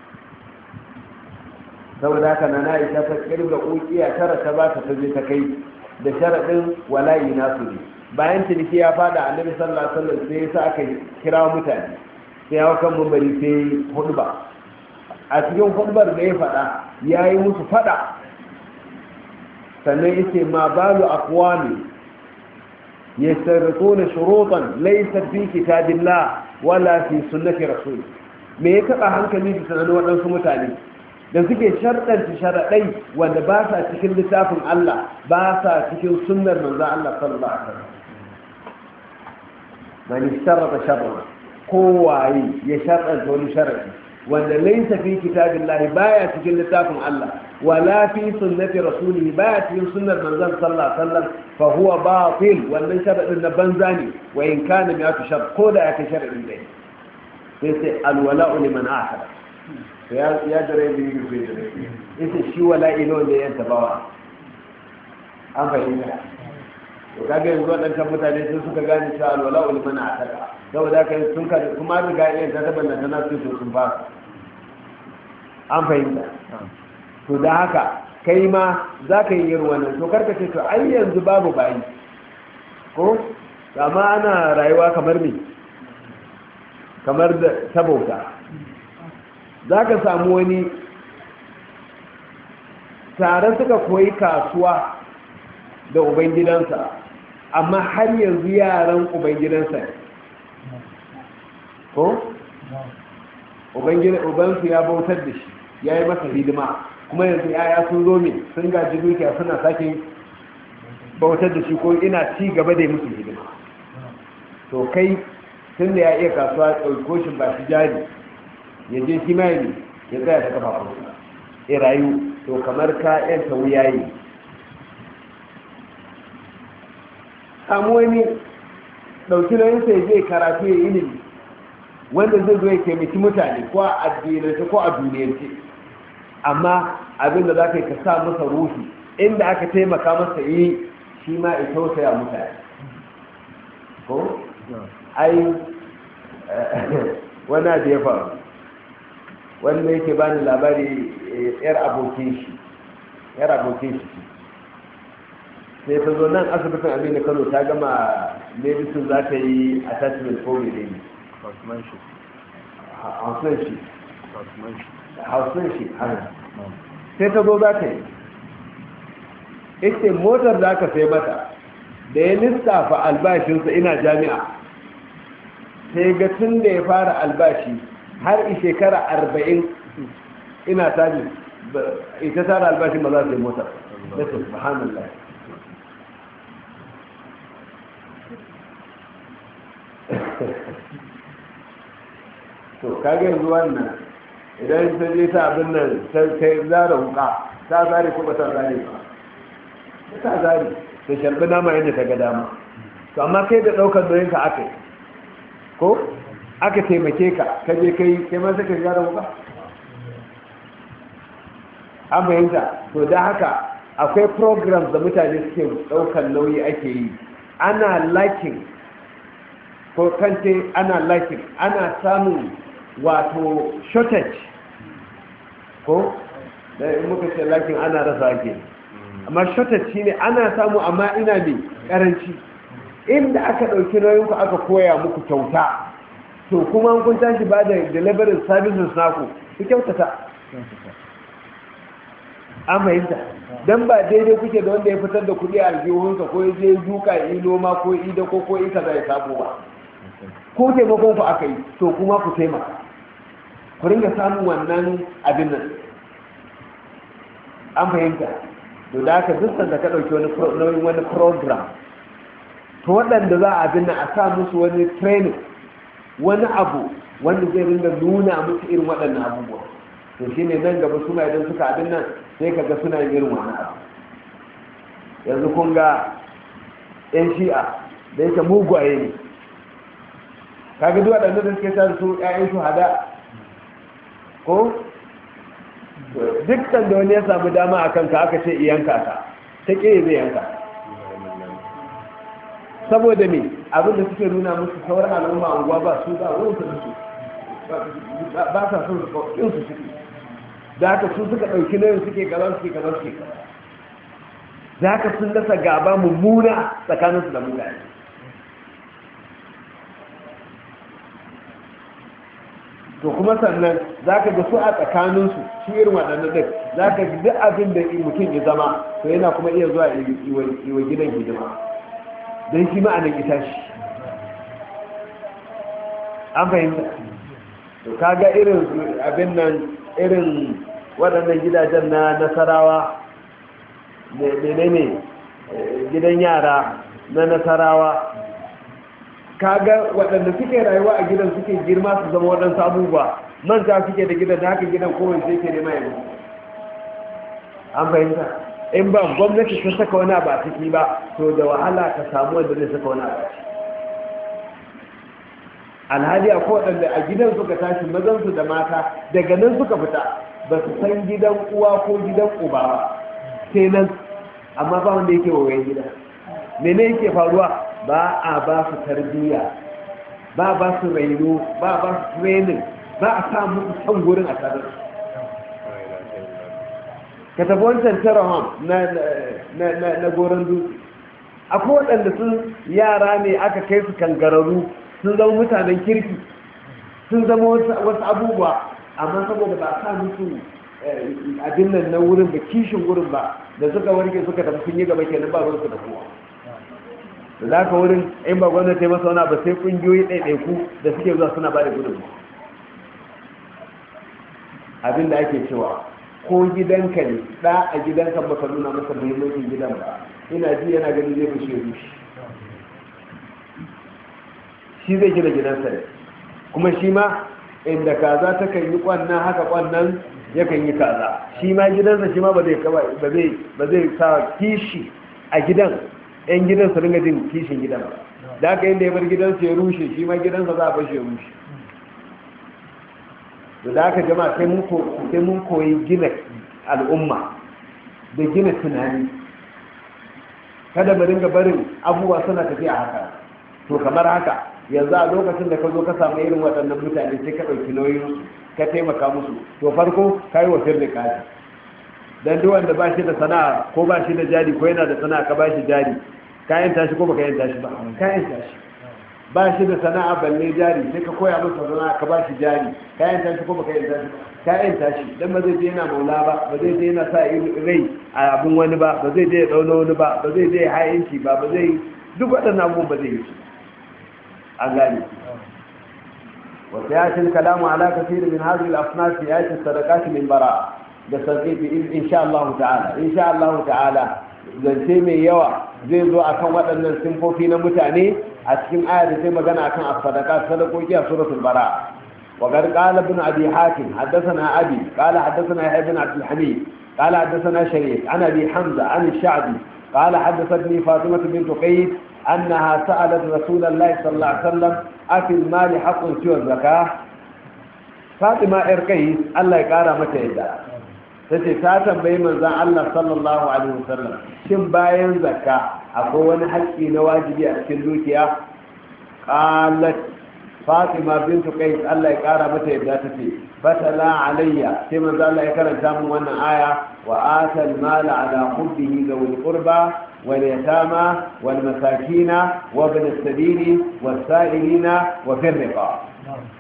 saboda haka na Aisha ta kirga ukiya 9 ta ba ta je ta kai da sharaɗin wala'i nasu ne. bayan ciniki ya fada annabi sallallahu alaihi wasallam sai ya sa aka kira mutane, sai ya kan mumbari sai hudba. a cikin hudbar da ya faɗa ya yi musu faɗa, sannan yace ma balu aqwami yastarquna shurutan laysa fi kitabillah wala fi sunnati rasul. me ya taba hankali da sanan wadansu mutane da suke sharɗanta sharaɗai wanda ba sa cikin littafin Allah, ba sa cikin sunnar manzo Allah sallallahu alaihi wasallam. man istarata sharra, kowaye ya sharɗanta wani sharaɗi wanda laysa fi kitabillah, baya cikin littafin Allah wala fi sunnati rasulihi, baya cikin sunnar manzon sallallahu alaihi wasallam, fa huwa batil. wannan sharadin na banza ne, wa in kana ya tushar ko da yake sharadin dai. sai sai alwala'u liman ahada, ya dare bi bi yace shi wala'i ne wanda ya tabawa. an fahimta to kaga yanzu wadannan mutane sun suka gane cewa alwala'u liman ahada, saboda kai sun ka kuma riga iyan ta tabbata na su sun fasa. an fahimta to da haka kai ma za ka yi yin wannan, to karka ce to ai yanzu babu bayi ko, amma ana rayuwa kamar me, kamar da sabauta. za ka samu wani tare suka koyi kasuwa da ubangidansa, amma har yanzu yaran ubangidansa ko ubansu ya bautar da shi, ya yi masa hidima, kuma yanzu yaya sun zo min sun gaji dukiya suna sake bautar da shi, ko ina ci gaba da musu hidima. to kai tun da ya iya kasuwa ɗauko shi ba shi jari ya je shi mai ya tsaya ta kafafunsa ya rayu to kamar ka yanta wuyayi. samu wani ɗauki nauyinsa ya zai karatu ya ilimi wanda zai zo ya taimaki mutane ko a addinance ko a duniyance, amma abinda za ka yi ka sa masa ruhi inda aka taimaka masa yi shi ma ya tausaya mutane ko? ai wani da ya faru wanda yake ba ni labari yar abokin shi sai ta zo nan asibitin aminu kano ta gama medicine za ta yi attachment ko mai ne housemanship sai ta zo za ta yi ita motar da aka sai mata da ya lissafa albashinsa ina jami'a sai ga tun da ya fara albashi har shekara 40 ina taji ita tara albashin ba za ta yi motar da ta subhanallah. to kage yanzu wannan idan ta je ta abin nan sai zara wuka ta zare ko ba ta zare ba ta zare ta sharbi nama yadda ta ga dama. to amma kai da daukar doyinka aka yi ko aka taimake ka kaje kai ma sai ka zara wuka an bayyanta. to da haka akwai programs da mutane suke daukar nauyi ake yi ana liking ko kance ana liking ana samun wato shortage ko da muka ce liking ana rasa ake amma shortage shine ana samu amma ina ne karanci inda aka dauki nauyin ku aka koya muku kyauta to kuma kun tashi ba da delivery services naku ku kyautata an fahimta dan ba daidai kuke da wanda ya fitar da kuɗi a aljihunsa ko ya je duka yi noma ko ida ko ita zai sabo ba ko taimakon ku aka yi to kuma ku taimaka ku ringa samun wannan abin nan an fahimta. to da aka dukkan da ka ɗauki wani program to waɗanda za a abin nan a sa musu wani training wani abu wanda zai ringa nuna musu irin waɗannan abubuwa to shine nan gaba suna idan suka abin nan sai kaga suna yin irin wani abu. yanzu kun ga yan shi'a da yake mugwaye ne kaga duk waɗanda da suke sa su ƴaƴan shuhada ko dukkan da wani ya samu dama a kanka aka ce iyanka ka ta ƙe zai yanka saboda me abin da suke nuna musu sauran al'umma unguwa ba su ba wani su ba sa son su yin su suke da haka su suka ɗauki nayin suke gaban suke da haka sun dasa gaba mummuna tsakaninsu da mutane. to kuma sannan za ka ga su a tsakaninsu shi irin waɗannan ɗin za ka ji duk abin da mutum ya zama to yana kuma iya zuwa iwa gidan hidima don shi ma'anin ita shi an fahimta. to kaga irin abin nan irin waɗannan gidajen na nasarawa menene gidan yara na nasarawa kaga waɗanda suke rayuwa a gidan suke girma su zama waɗansu abubuwa manta suke da gidan da haka gidan kowai sai ke nema yanzu an fahimta. in ba gwamnati ta saka wani abu a ciki ba to da wahala ka samu wanda zai saka wani abu a ciki. alhali a waɗanda a gidan suka tashi mazansu da mata daga nan suka fita ba su san gidan uwa ko gidan uba ba sai nan amma ba wanda yake wawayen gida mene yake faruwa ba a ba su tarbiyya ba ba su raino ba ba su training ba a sa musu san gurin a sadar ka tafi wancan taraham na goron dutse akwai waɗanda sun yara ne aka kai su kangararru sun zama mutanen kirki sun zama wasu abubuwa amma saboda ba a sa musu abin nan na wurin da kishin wurin ba da suka warke suka tafi sun yi gaba kenan ba ruwansu da kowa da za ka wurin in ba gwamnati ya masa wani ba sai kungiyoyi ɗaiɗaiku da suke zuwa suna ba da gudun abin da ake cewa ko gidanka ne ɗa a gidanka baka nuna masa muhimmancin gidan ba ina ji yana gani zai fi shi shi zai gina gidansa ne kuma shi ma inda kaza ta kan yi kwannan haka kwannan yakan yi kaza shi ma gidansa shi ma ba zai sa kishi a gidan yan gidan su ringa jin kishin gidan ba da haka inda ya bar gidansa ya rushe shi ma gidansa za a bar shi ya rushe da haka jama'a sai mun koyi gina al'umma da gina tunani kada mu ringa barin abubuwa suna tafiya haka to kamar haka yanzu a lokacin da ka zo ka samu irin waɗannan mutane sai ka ɗauki nauyin ka taimaka musu to farko ka yi wa sirri kaji don duk wanda ba shi da sana'a ko ba shi da jari ko yana da sana'a ka ba shi jari kayan tashi ko baka yin tashi ba kayan tashi ba shi da sana'a balle jari sai ka koya masa sana'a ka ba shi jari kayan tashi ko baka yin tashi ba kayan tashi dan ba zai je yana maula ba ba zai je yana sa rai a abin wani ba ba zai je ya dauna wani ba ba zai je ya hayinci ba ba zai duk waɗannan abubuwan ba zai yi an gane wasu ya shi kalamu ala kasiri min hazil afnaf ya ce sadaqati min bara da sarki insha Allah ta'ala insha Allah ta'ala zance mai yawa zai zo akan waɗannan simfofi na mutane a cikin aya da sai magana akan as-sadaqat sadaqoki a suratul bara wa qad qala ibn abi hatim haddathana abi qala haddathana ibn abd al-hamid qala haddathana sharik an abi hamza an ash-sha'bi qala haddathatni fatimah bint qais annaha sa'alat rasulullah sallallahu alaihi wasallam afi al-mal haqqun siwa zakah fatima irqais Allah ya kara mata yadda tace ta tambayi manzon Allah sallallahu alaihi wasallam shin bayan zakka akwai wani haƙƙi na wajibi a cikin dukiya qalat fatima bintu qais Allah ya kara mata yadda tace fatala alayya sai manzon Allah ya karanta mun wannan aya wa atal mala ala hubbihi zawil qurba wal yatama wal masakina wa ibn as-sabili was sa'ilina wa fir riqab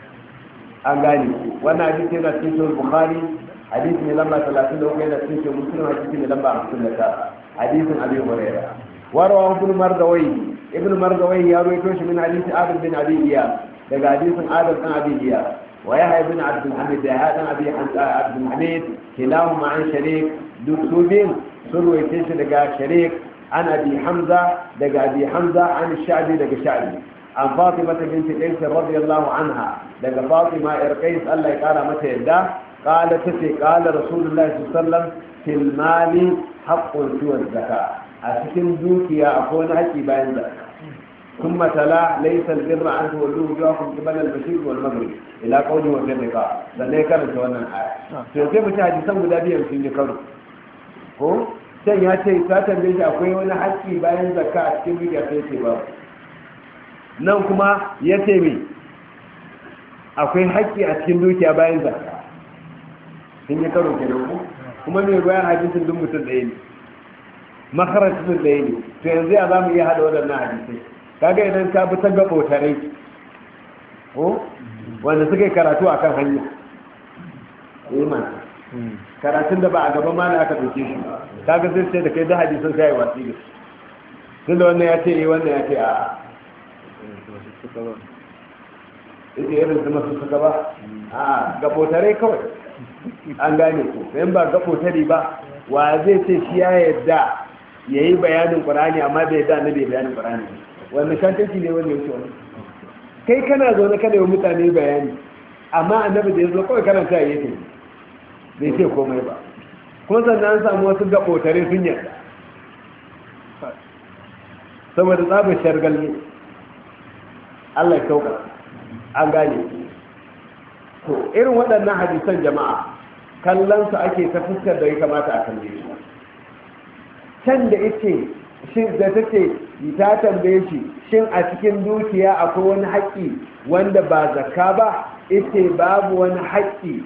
an gani wannan hadisi yana cikin Bukhari حديث من لما 30 لو كان في مسلم حديث من لما 50 حديث ابي هريره ورواه ابن مردوي ابن مردوي يروي من حديث عبد بن ابي اياس ده حديث عبد بن ابي اياس ويحيى بن عبد الحميد هذا ابي عبد الحميد كلاهما عن شريك دكتوبين سروي تيش ده شريك عن ابي حمزه ده ابي حمزه عن الشعبي ده الشعبي عن فاطمه بنت قيس رضي الله عنها ده فاطمه ارقيس الله يقرا متى يدا قالت قال رسول الله صلى الله عليه وسلم في المال حق سوى الزكاة أتكن دوكيا أكون حكي بين ذلك ثم تلا ليس البر أن تولوا وجوهكم قبل المشرق والمغرب إلى قوله وفي الرقاء لأنه كان سوانا الآية فكيف تحدي سنة دابيا في الكون ko sai ya ce ta tambaye shi akwai wani haƙƙi bayan zakka a cikin dukiya sai ce ba nan kuma ya ce me akwai haƙƙi a cikin dukiya bayan zakka sun yi karo kenan ku kuma mai bayan hadisin duk mutum ɗaya ne makarantun ɗaya ne to yanzu ya za mu iya haɗa waɗannan hadisai kaga idan ka bi ta gaɓotarai ko wanda suka yi karatu a kan hanya iman karatun da ba a gaban mana aka ɗauke shi kaga sai ce da kai da hadisan sai yi watsi da su tun da wannan ya ce wannan ya ce a ita irin su masu suka ba a gaɓotarai kawai an gane ko sayan ba gaɓotari ba wa zai ce shi ya yadda ya yi bayanin ƙwarani amma bai yadda na bai bayanin ƙwarani wanda kantanci ne wani yauce wani kai kana zo na kada yi mutane bayani amma annabi da ya zo kawai karanta ya yi bai ce komai ba kuma sannan an samu wasu gaɓotare sun yarda saboda tsabar shargal ne Allah ya sauka an gane to irin waɗannan hadisan jama'a kallon su ake ta fuskar da ya kamata a kalle shi can da ita shin da take ta tambaye shi shin a cikin dukiya akwai wani haƙƙi wanda ba zakka ba ita babu wani haƙƙi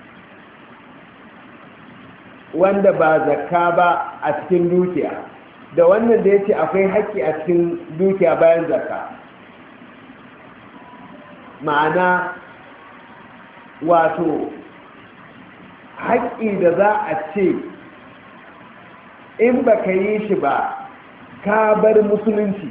wanda ba zakka ba a cikin dukiya da wannan da yace akwai haƙƙi a cikin dukiya bayan zakka ma'ana wato haƙƙi da za a ce in ba ka yi shi ba ka bar musulunci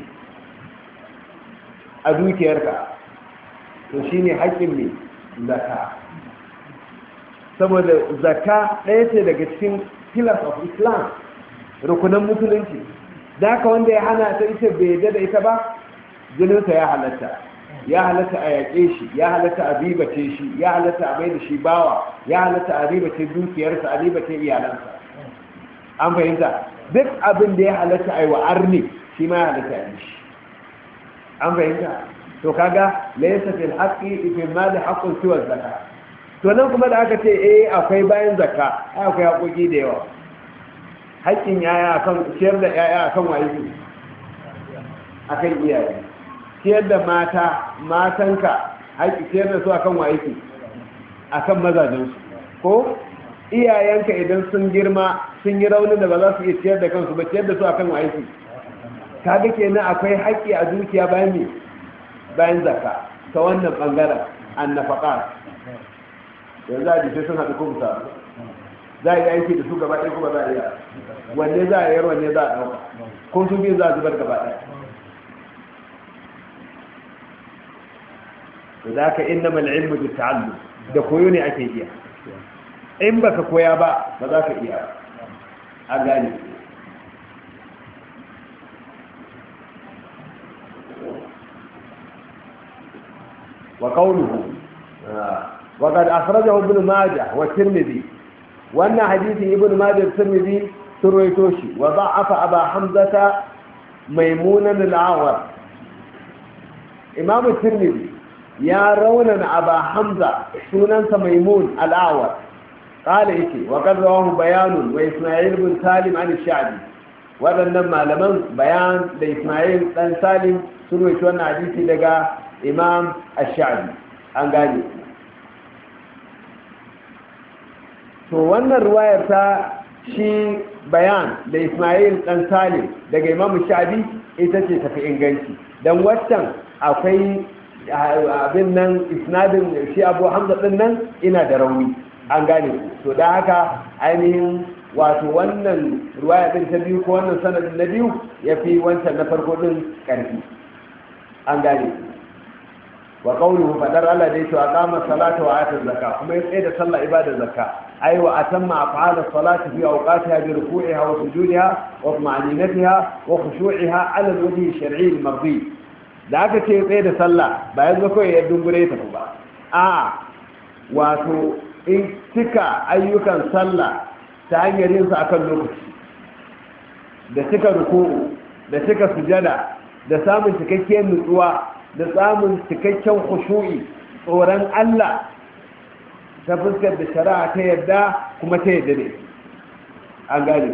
a dukiyarka to shi ne haƙƙin mai zaka saboda zaka ɗaya ce daga cikin pillars of islam rukunan musulunci da haka wanda ya hana ta ita bai yadda da ita ba jininsa ya halatta ya halatta a yaƙe shi, ya halatta a ribace shi, ya halatta a mai da shi bawa, ya halatta a ribace dukiyarsa, a ribace iyalansa. An fahimta duk abin da ya halatta a yi wa arni shi ma ya halatta a yi shi. An fahimta to kaga laysa fil haqqi fil mali haqqun siwa zakka. To nan kuma da aka ce akwai bayan zakka akwai haƙoƙi da yawa. Haƙƙin yaya akan ciyar da yaya akan waye akan iyaye, ciyar da matanka haƙƙi ciyar da su akan waye akan mazajensu, ko iyayenka idan sun girma sun yi raunin da ba za su iya ciyar da kansu ba, ciyar da su akan waye kaga kenan akwai haƙƙi a dukiya bayan zakka ta wannan bangaren annafaqat. yanzu a jisai sun haɗu kuma za a yi aiki da su gaba ɗaya kuma za a yi wanne za a yi wanne za a ɗauka kun su biyu za a zubar gaba ɗaya. da za ka inna mal'ilmu da ta'allu da koyo ne ake iya, in ba ka koya ba ba za ka iya a gane. وقوله وقد أخرجه ابن ماجه والترمذي وأن حديث ابن ماجه والترمذي سرويتوشي وضعف أبا حمزة ميمونا العاور. إمام الترمذي يا رونا أبا حمزة سننس ميمون العاور قال إيكي وقد رواه بيان وإسماعيل بن سالم عن الشعبي وأنما لمن بيان لإسماعيل بن سالم سرويتونا حديثي لقى imam ash-sha'bi an gane. to wannan ruwayar ta shi bayan da Ismail dan Salim daga imam ash-sha'bi ita ce tafi inganci dan waccan akwai abin nan isnadin shi Abu Hamza din nan ina da rauni an gane. to da haka ainihin wato wannan ruwaya din ta biyu ko wannan sanadin na biyu yafi wancan na farko din karfi an gane. wa qawluhu fadar Allah dai to aqama salata wa ata zakka kuma ya tsaya da sallah ibada zakka ai wa atamma af'ala salati fi awqatiha bi ruku'iha wa sujudiha wa ma'ninatiha wa khushu'iha 'ala al-wajhi shar'i al-mardi. da aka ce tsaya da sallah ba yanzu kawai ya dungure ta ba a wato in cika ayyukan sallah ta hanyar yin su akan lokaci da cika ruku'u da cika sujada da samun cikakkiyar nutsuwa da samun cikakken khushu'i tsoron Allah ta fuskar da shari'a ta yadda kuma ta yadda ne an gane.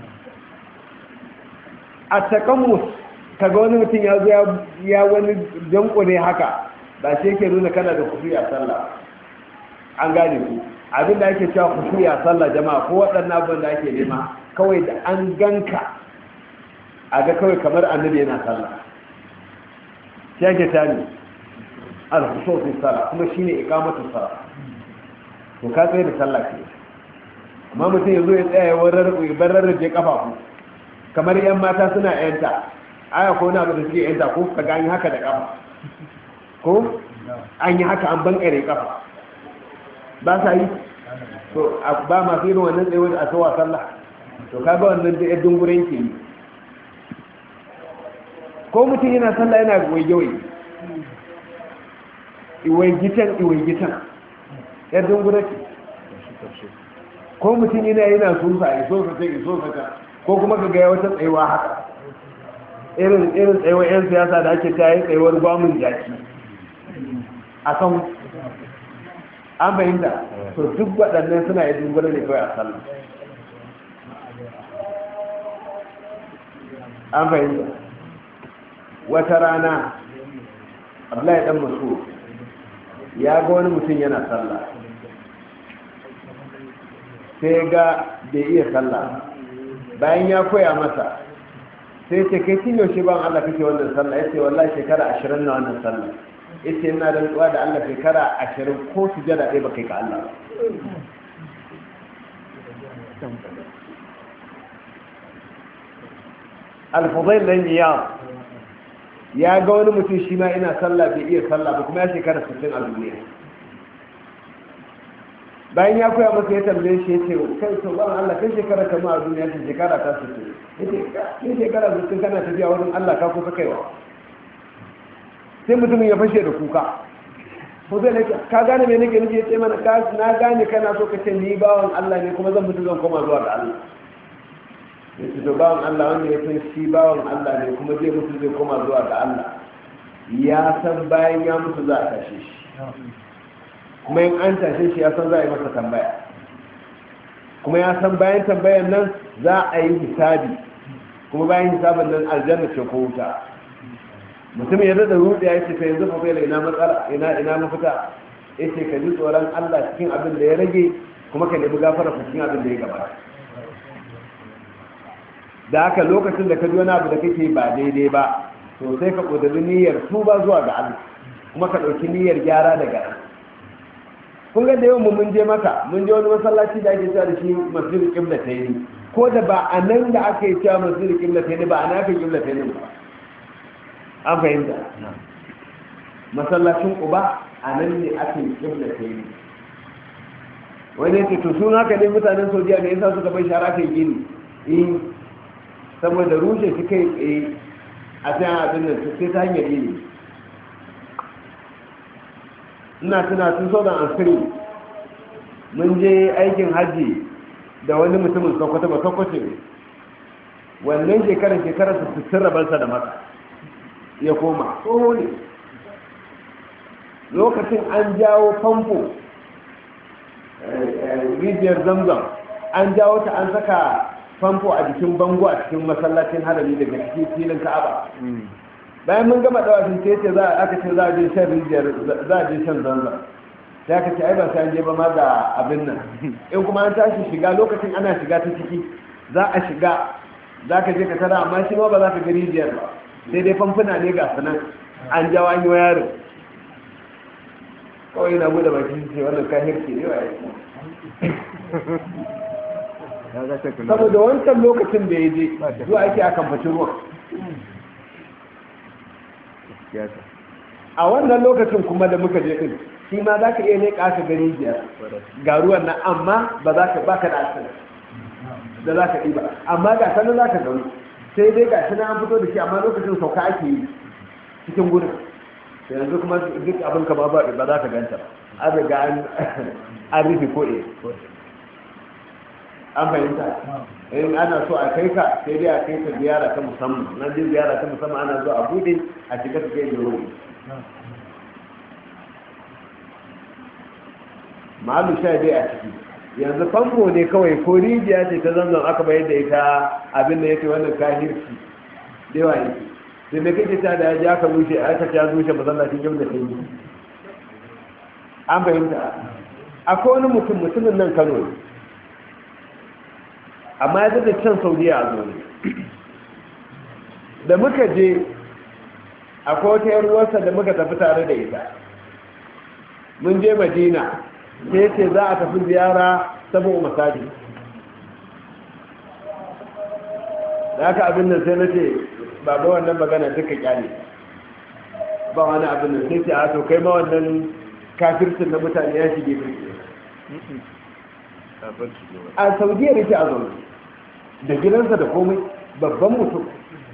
a takammus kaga wani mutum ya zo ya wani dankone haka ba shi yake nuna kana da khushu'i a sallah an gane ku abin da ake cewa khushu'i a sallah jama'a ko waɗannan abin da ake nema kawai da an ganka a ga kawai kamar annabi yana sallah shi ake tani al-khushu' fi salah kuma shine iqamatu salah. to ka tsaye da sallah ke amma mutum yazo ya tsaya ya bararraje kafafu kamar yan mata suna yanta aya ko na abu da suke yanta ko ka gani haka da kafa ko an yi haka an bankare kafa ba sa yi. to ba masu irin wannan tsaye a tsawa sallah to ka ga wannan da yadda dunguren ke yi ko mutum yana sallah yana waige-waige iwaigitan yar dunguraki ko mutum yana susa iso ka ko kuma ka gaya wata tsayuwa haka irin tsayuwa 'yan siyasa da ake ta yi tsayuwar gwamin jaki a kan an fahimta. to duk waɗannan suna yi dungura ne kawai a sallah an fahimta. wata rana Abdullahi dan Mas'ud ya ga wani mutum yana sallah sai ga bai iya sallah bayan ya koya masa sai ce kai tun yaushe ban Allah kake wannan sallah yace wallahi shekara 20 na wannan sallah yace ina da tsuwa da Allah shekara 20 ko sujada ɗaya ba kai ka Allah Al-Fudayl bin Iyad ya ga wani mutum shi ma ina sallah bai iya sallah ba kuma ya shekara 60 a duniya. bayan ya koya masa ya tambaye shi ya ce kai to ban Allah kai shekara kama a duniya ce shekara ta 60 yace kai shekara 60 kana tafiya wurin Allah ka kusa kaiwa sai mutumin ya fashe da kuka ko zai nake ka gane me nake nufi sai mana na gane kana so ka ce ni bawan Allah ne kuma zan mutu zan koma zuwa ga Allah yace to bawan Allah wanda ya san shi bawan Allah ne kuma zai mutu zai koma zuwa ga Allah ya san bayan ya mutu za a tashe shi kuma in an tashe shi ya san za a yi masa tambaya kuma ya san bayan tambayan nan za a yi hisabi kuma bayan hisabin nan aljanna ce ko wuta mutum ya da ruɗe ya ce yanzu fa bai ina matsala ina mafita ya ce ka ji tsoron Allah cikin abin da ya rage kuma ka nemi gafara cikin abin da ya gabata da haka lokacin da ka ji wani abu da kake ba daidai ba to sai ka ƙudiri niyyar tuba zuwa ga Allah kuma ka ɗauki niyyar gyara daga Allah kun ga da yau mun je maka mun je wani masallaci da ake cewa da shi masjidul qiblatayn ko da ba a nan da aka yi cewa masjidul qiblatayn ba a nan aka yi qiblatayn ba an fahimta masallacin Quba a nan ne aka yi qiblatayn wani yake to sun haka ne mutanen Saudiya da yasa suka bai shara kai gini saboda rushe shi kai tsaye a cikin abin nan sai ta hanyar gini ina tuna tun so da ansiri mun je aikin hajji da wani mutumin sokoto ba sokoto ne wannan shekarar su 60 rabarsa da maka ya koma tsoho ne lokacin an jawo famfo rijiyar zamzam an jawo ta an saka famfo a jikin bango a cikin masallacin harami daga cikin filin ka'aba bayan mun gama dawafin sai ce aka ce za a je shan rijiyar za a je shan zanzan sai aka ce ai ba sai an je ba ma ga abin nan in kuma an tashi shiga lokacin ana shiga ta ciki za a shiga za ka je ka tara amma shi ma ba za ka ga rijiyar ba sai dai famfuna ne ga sanan an jawo an yi wa yaron kawai na bude baki ce wannan kahirci ne wa saboda wancan lokacin da ya je zuwa ake a kamfacin ruwa a wannan lokacin kuma da muka je din shi ma za ka iya ne ƙasa gari biyar ga ruwan nan amma ba za ka baka da asali da za ka ɗiba amma ga sanar za ka gano sai dai ga shi na an fito da shi amma lokacin sauka ake yi cikin gudun da yanzu kuma duk abin ka ba za ka ganta an riga an rufe ko'e an fahimta in ana so a kai ka sai dai a kai ka ziyara ta musamman nan dai ziyara ta musamman ana zuwa a bude a shiga su kai da ruwa ma'alu sha dai a ciki yanzu famfo ne kawai ko rijiya ce ta zanzan aka bayar da ita abin da yake wannan kahirci da yawa yake sai mai kake ta da ya ji aka rushe aka ta rushe masallacin yau da kai an fahimta akwai wani mutumin nan Kano ne amma ya zai can Saudiya a zo da muka je akwai wata yarwarsa da muka tafi tare da ita mun je Madina sai ce za a tafi ziyara saboda masaji da aka abin nan sai na ce baba wannan magana duka kyale ba wani abin nan sai ce a to kai ma wannan kafircin na mutane ya shige a Saudiya da ke a zaune da gidansa da komai babban mutum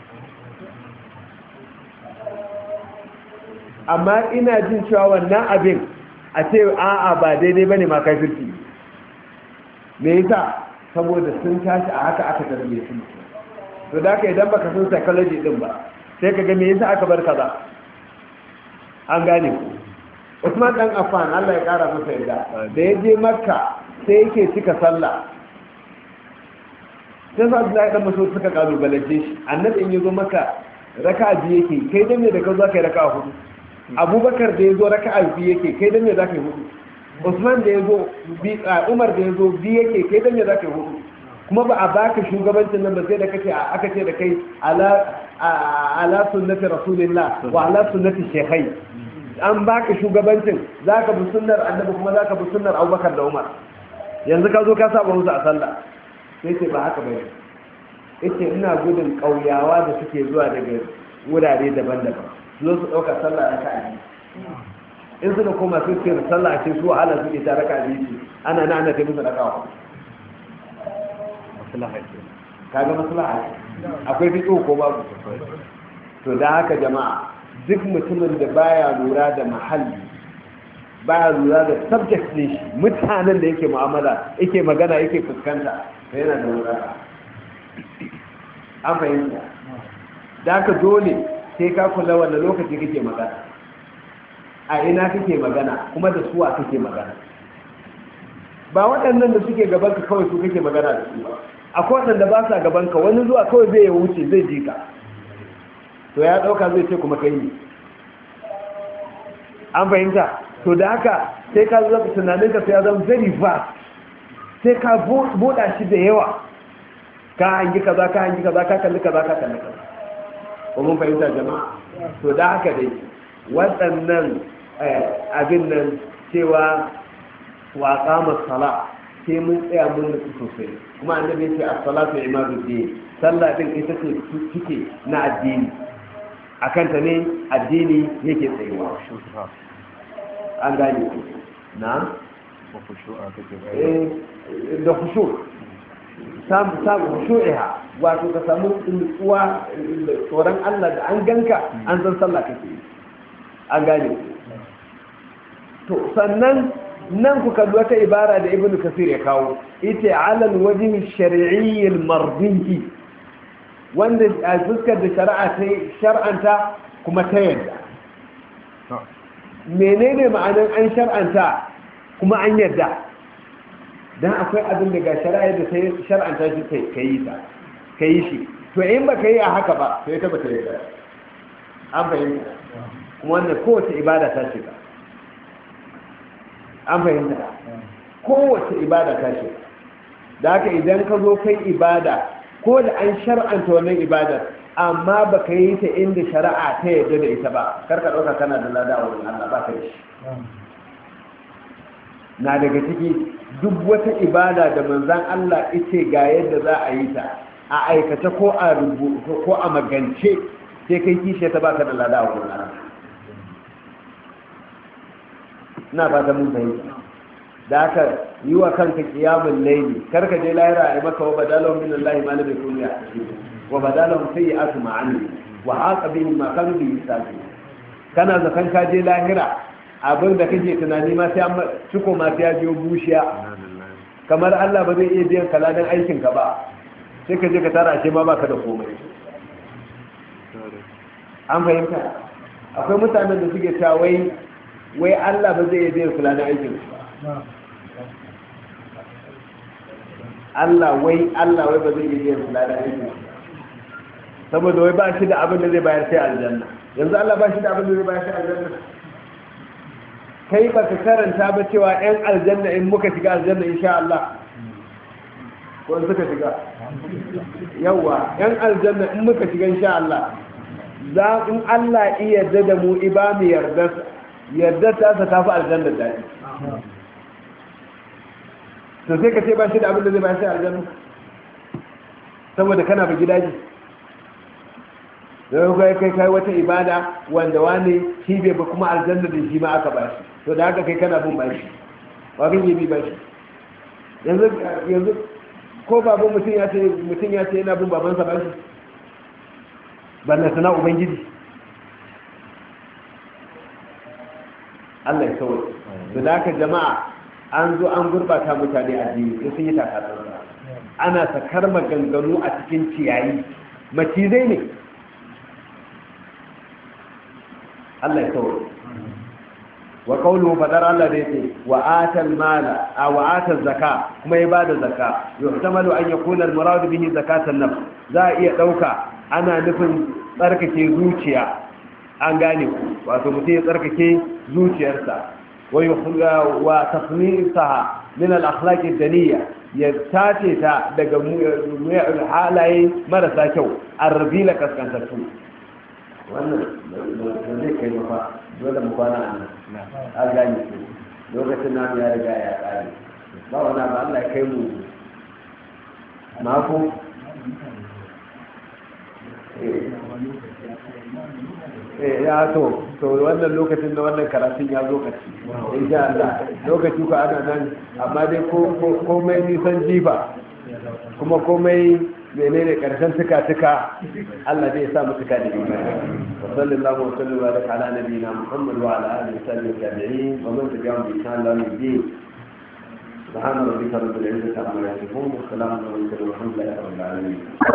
amma ina jin cewa wannan abin a ce a'a ba daidai bane ma kafirci me yasa saboda sun tashi a haka aka tarbiye su to da ka idan baka san psychology din ba sai ka ga me yasa aka bar kaza an gane ku Usman dan Affan Allah ya kara masa yarda da ya je Makka sai yake cika sallah sai sa Abdullahi dan Mas'ud suka kalubalance shi annabi in yazo maka raka'a biyu yake kai dan me da ka zo kai raka'a hudu Abubakar da yazo raka'a biyu yake kai dan me zaka yi hudu Usman da yazo Umar da yazo biyu yake kai dan me zaka yi hudu kuma ba a baka shugabancin nan ba sai da kace aka ce da kai ala sunnati rasulillah wa ala sunnati shaykhai an baka shugabancin zaka bi sunnar annabi kuma zaka bi sunnar Abubakar da Umar yanzu ka zo ka saba musu a sallah sai ce ba haka bane yace ina gudun kauyawa da suke zuwa daga wurare daban-daban zo su dauka sallah raka'a in suka koma su ce sallah ce su wahala suke ta raka'a biyu ana ana ta musu raka'a maslaha kaga maslaha akwai fito ko babu to da haka jama'a duk mutumin da baya lura da mahalli, baya lura da subject ne shi, mutanen da yake mu'amala, yake magana, yake fuskanta, sai yana da wura. An fahimta. Da haka dole sai ka kula wanda lokaci kake magana, a ina kake magana, kuma da suwa kake magana. Ba waɗannan da suke gabanka kawai su kake magana da su ba, akwai waɗanda ba sa gabanka, wani zuwa kawai zai ya wuce zai ji ka, to ya ɗauka zai ce kuma kai ne. An fahimta. To da haka sai ka zama tunaninka sai ya zama very vast, sai ka buɗa shi da yawa, ka hangi kaza, ka hangi kaza, ka kalli kaza, ka kalli kaza. Ko mun fahimta jama'a? To da haka dai waɗannan abin nan cewa wa qama sala sai mun tsaya mun nufi sosai, kuma annabi ya ce as-salatu imaduddin, sallah din ita ce cike na addini, akan ta ne addini yake tsayuwa. An gane ku na da khushu' samu khushu'iha, wato ka samu nutsuwa da tsoron Allah, da an ganka an san sallah kake. An gane ku. To sannan nan ku kalli wata ibara da ibnu kasir ya kawo, ita alal wajhi shar'i al-mardi, wanda a fuskar da shari'a ta shar'anta kuma ta yarda. Menene ma'anar an shar'anta kuma an yarda? Dan akwai abin da ga shari'a da sai shar'anta shi kai shi, to in ba kai a haka ba sai ta bata yarda. An fahimta. Kuma wannan kowace ibada ta shiga. An fahimta. Kowace ibada ta ce. Da haka idan ka zo kai ibada, ko da an shar'anta wannan ibadar, amma ba ka yi ta inda shari'a ta yadda da ita ba, karka ɗauka kana da lada a wurin Allah, ba ka da shi. Na daga ciki duk wata ibada da manzan Allah ita ga yadda za a yi ta, a aikata ko a rubuta ko a magance, sai kai kishe ta ba ka da lada a wurin Allah. Na fata mun fahimta. Da aka yi wa kanka kiyamun laili, karka je lahira a yi maka wa badalahum min Allah ma lam yakun yahtasibun wa badalahum sayyi'atu ma amilu wa haqa bihim ma kanu bi yasabun. Kana zakan ka je lahira, abin da kake tunani ma sai an ciko ma sai ya biyo bushiya, kamar Allah ba zai iya biyan kaladan aikin ka ba, sai ka je ka tara ashe ma baka da komai. An fahimta. Akwai mutanen da suke cewa wai Allah ba zai iya biyan kaladan aikin ba. Allah wai ba zai iya biyan kula da aiki, saboda wai ba shi da abin da zai bayar sai aljanna. Yanzu Allah ba shi da abin da zai bayar sai aljanna. Kai ba ka karanta ba cewa yan aljanna in muka shiga aljanna insha Allah, ko in suka shiga yawa yan aljanna in muka shiga insha Allah, za in Allah iya yarda da mu iba mu yarda ta tafi aljanna dadi. To sai ka ce ba shi da abin da zai ba shi aljanna, saboda kana ba gidaje. da kai wata ibada wanda wani shi bai ba, kuma aljanna da shi ma aka ba shi, to da haka kai kana bin bashi, wa kan yi bi bashi. Yanzu ko baban mutum ya ce yana bin babansa bashi, balla sana ubangiji. Allah ya sauke. To da haka jama'a an zo an gurbata mutane addini sai sun yi takatsantsa, ana sakar maganganu a cikin ciyayi, macizai ne. Allah ya kawo. Wa qawluhu fadar Allah da yake wa atal mala wa atal zakka, kuma ya bada zakka, yuhtamalu an yakuna al murad bihi zakatan nafs, za a iya dauka ana nufin tsarkake zuciya. An gane ku, wato mutum ya tsarkake zuciyarsa, wa tasnisaha min al-akhlaq ad-daniyya, ya tace ta daga halaye marasa kyau, arbila kaskantattu. Wannan da zai kai mafa dole mu kwana a nan. An gane ku, lokacin namu ya riga ya kare, ba wani ba Allah ya kai mu mako. Ya to wannan lokacin da wannan karatun ya lokaci insha Allah, lokaci ko ana nan, amma dai komai nisan jifa kuma komai menene karshen tuka Allah zai sa mu tuka da imani wa sallallahu wa sallam wa baraka ala nabiyina Muhammad wa ala alihi wa sahbihi tabi'in wa man tabi'ahum bi ihsan ila yawm الدين سبحان ربك رب العزة عما يصفون والسلام على المرسلين والحمد لله رب العالمين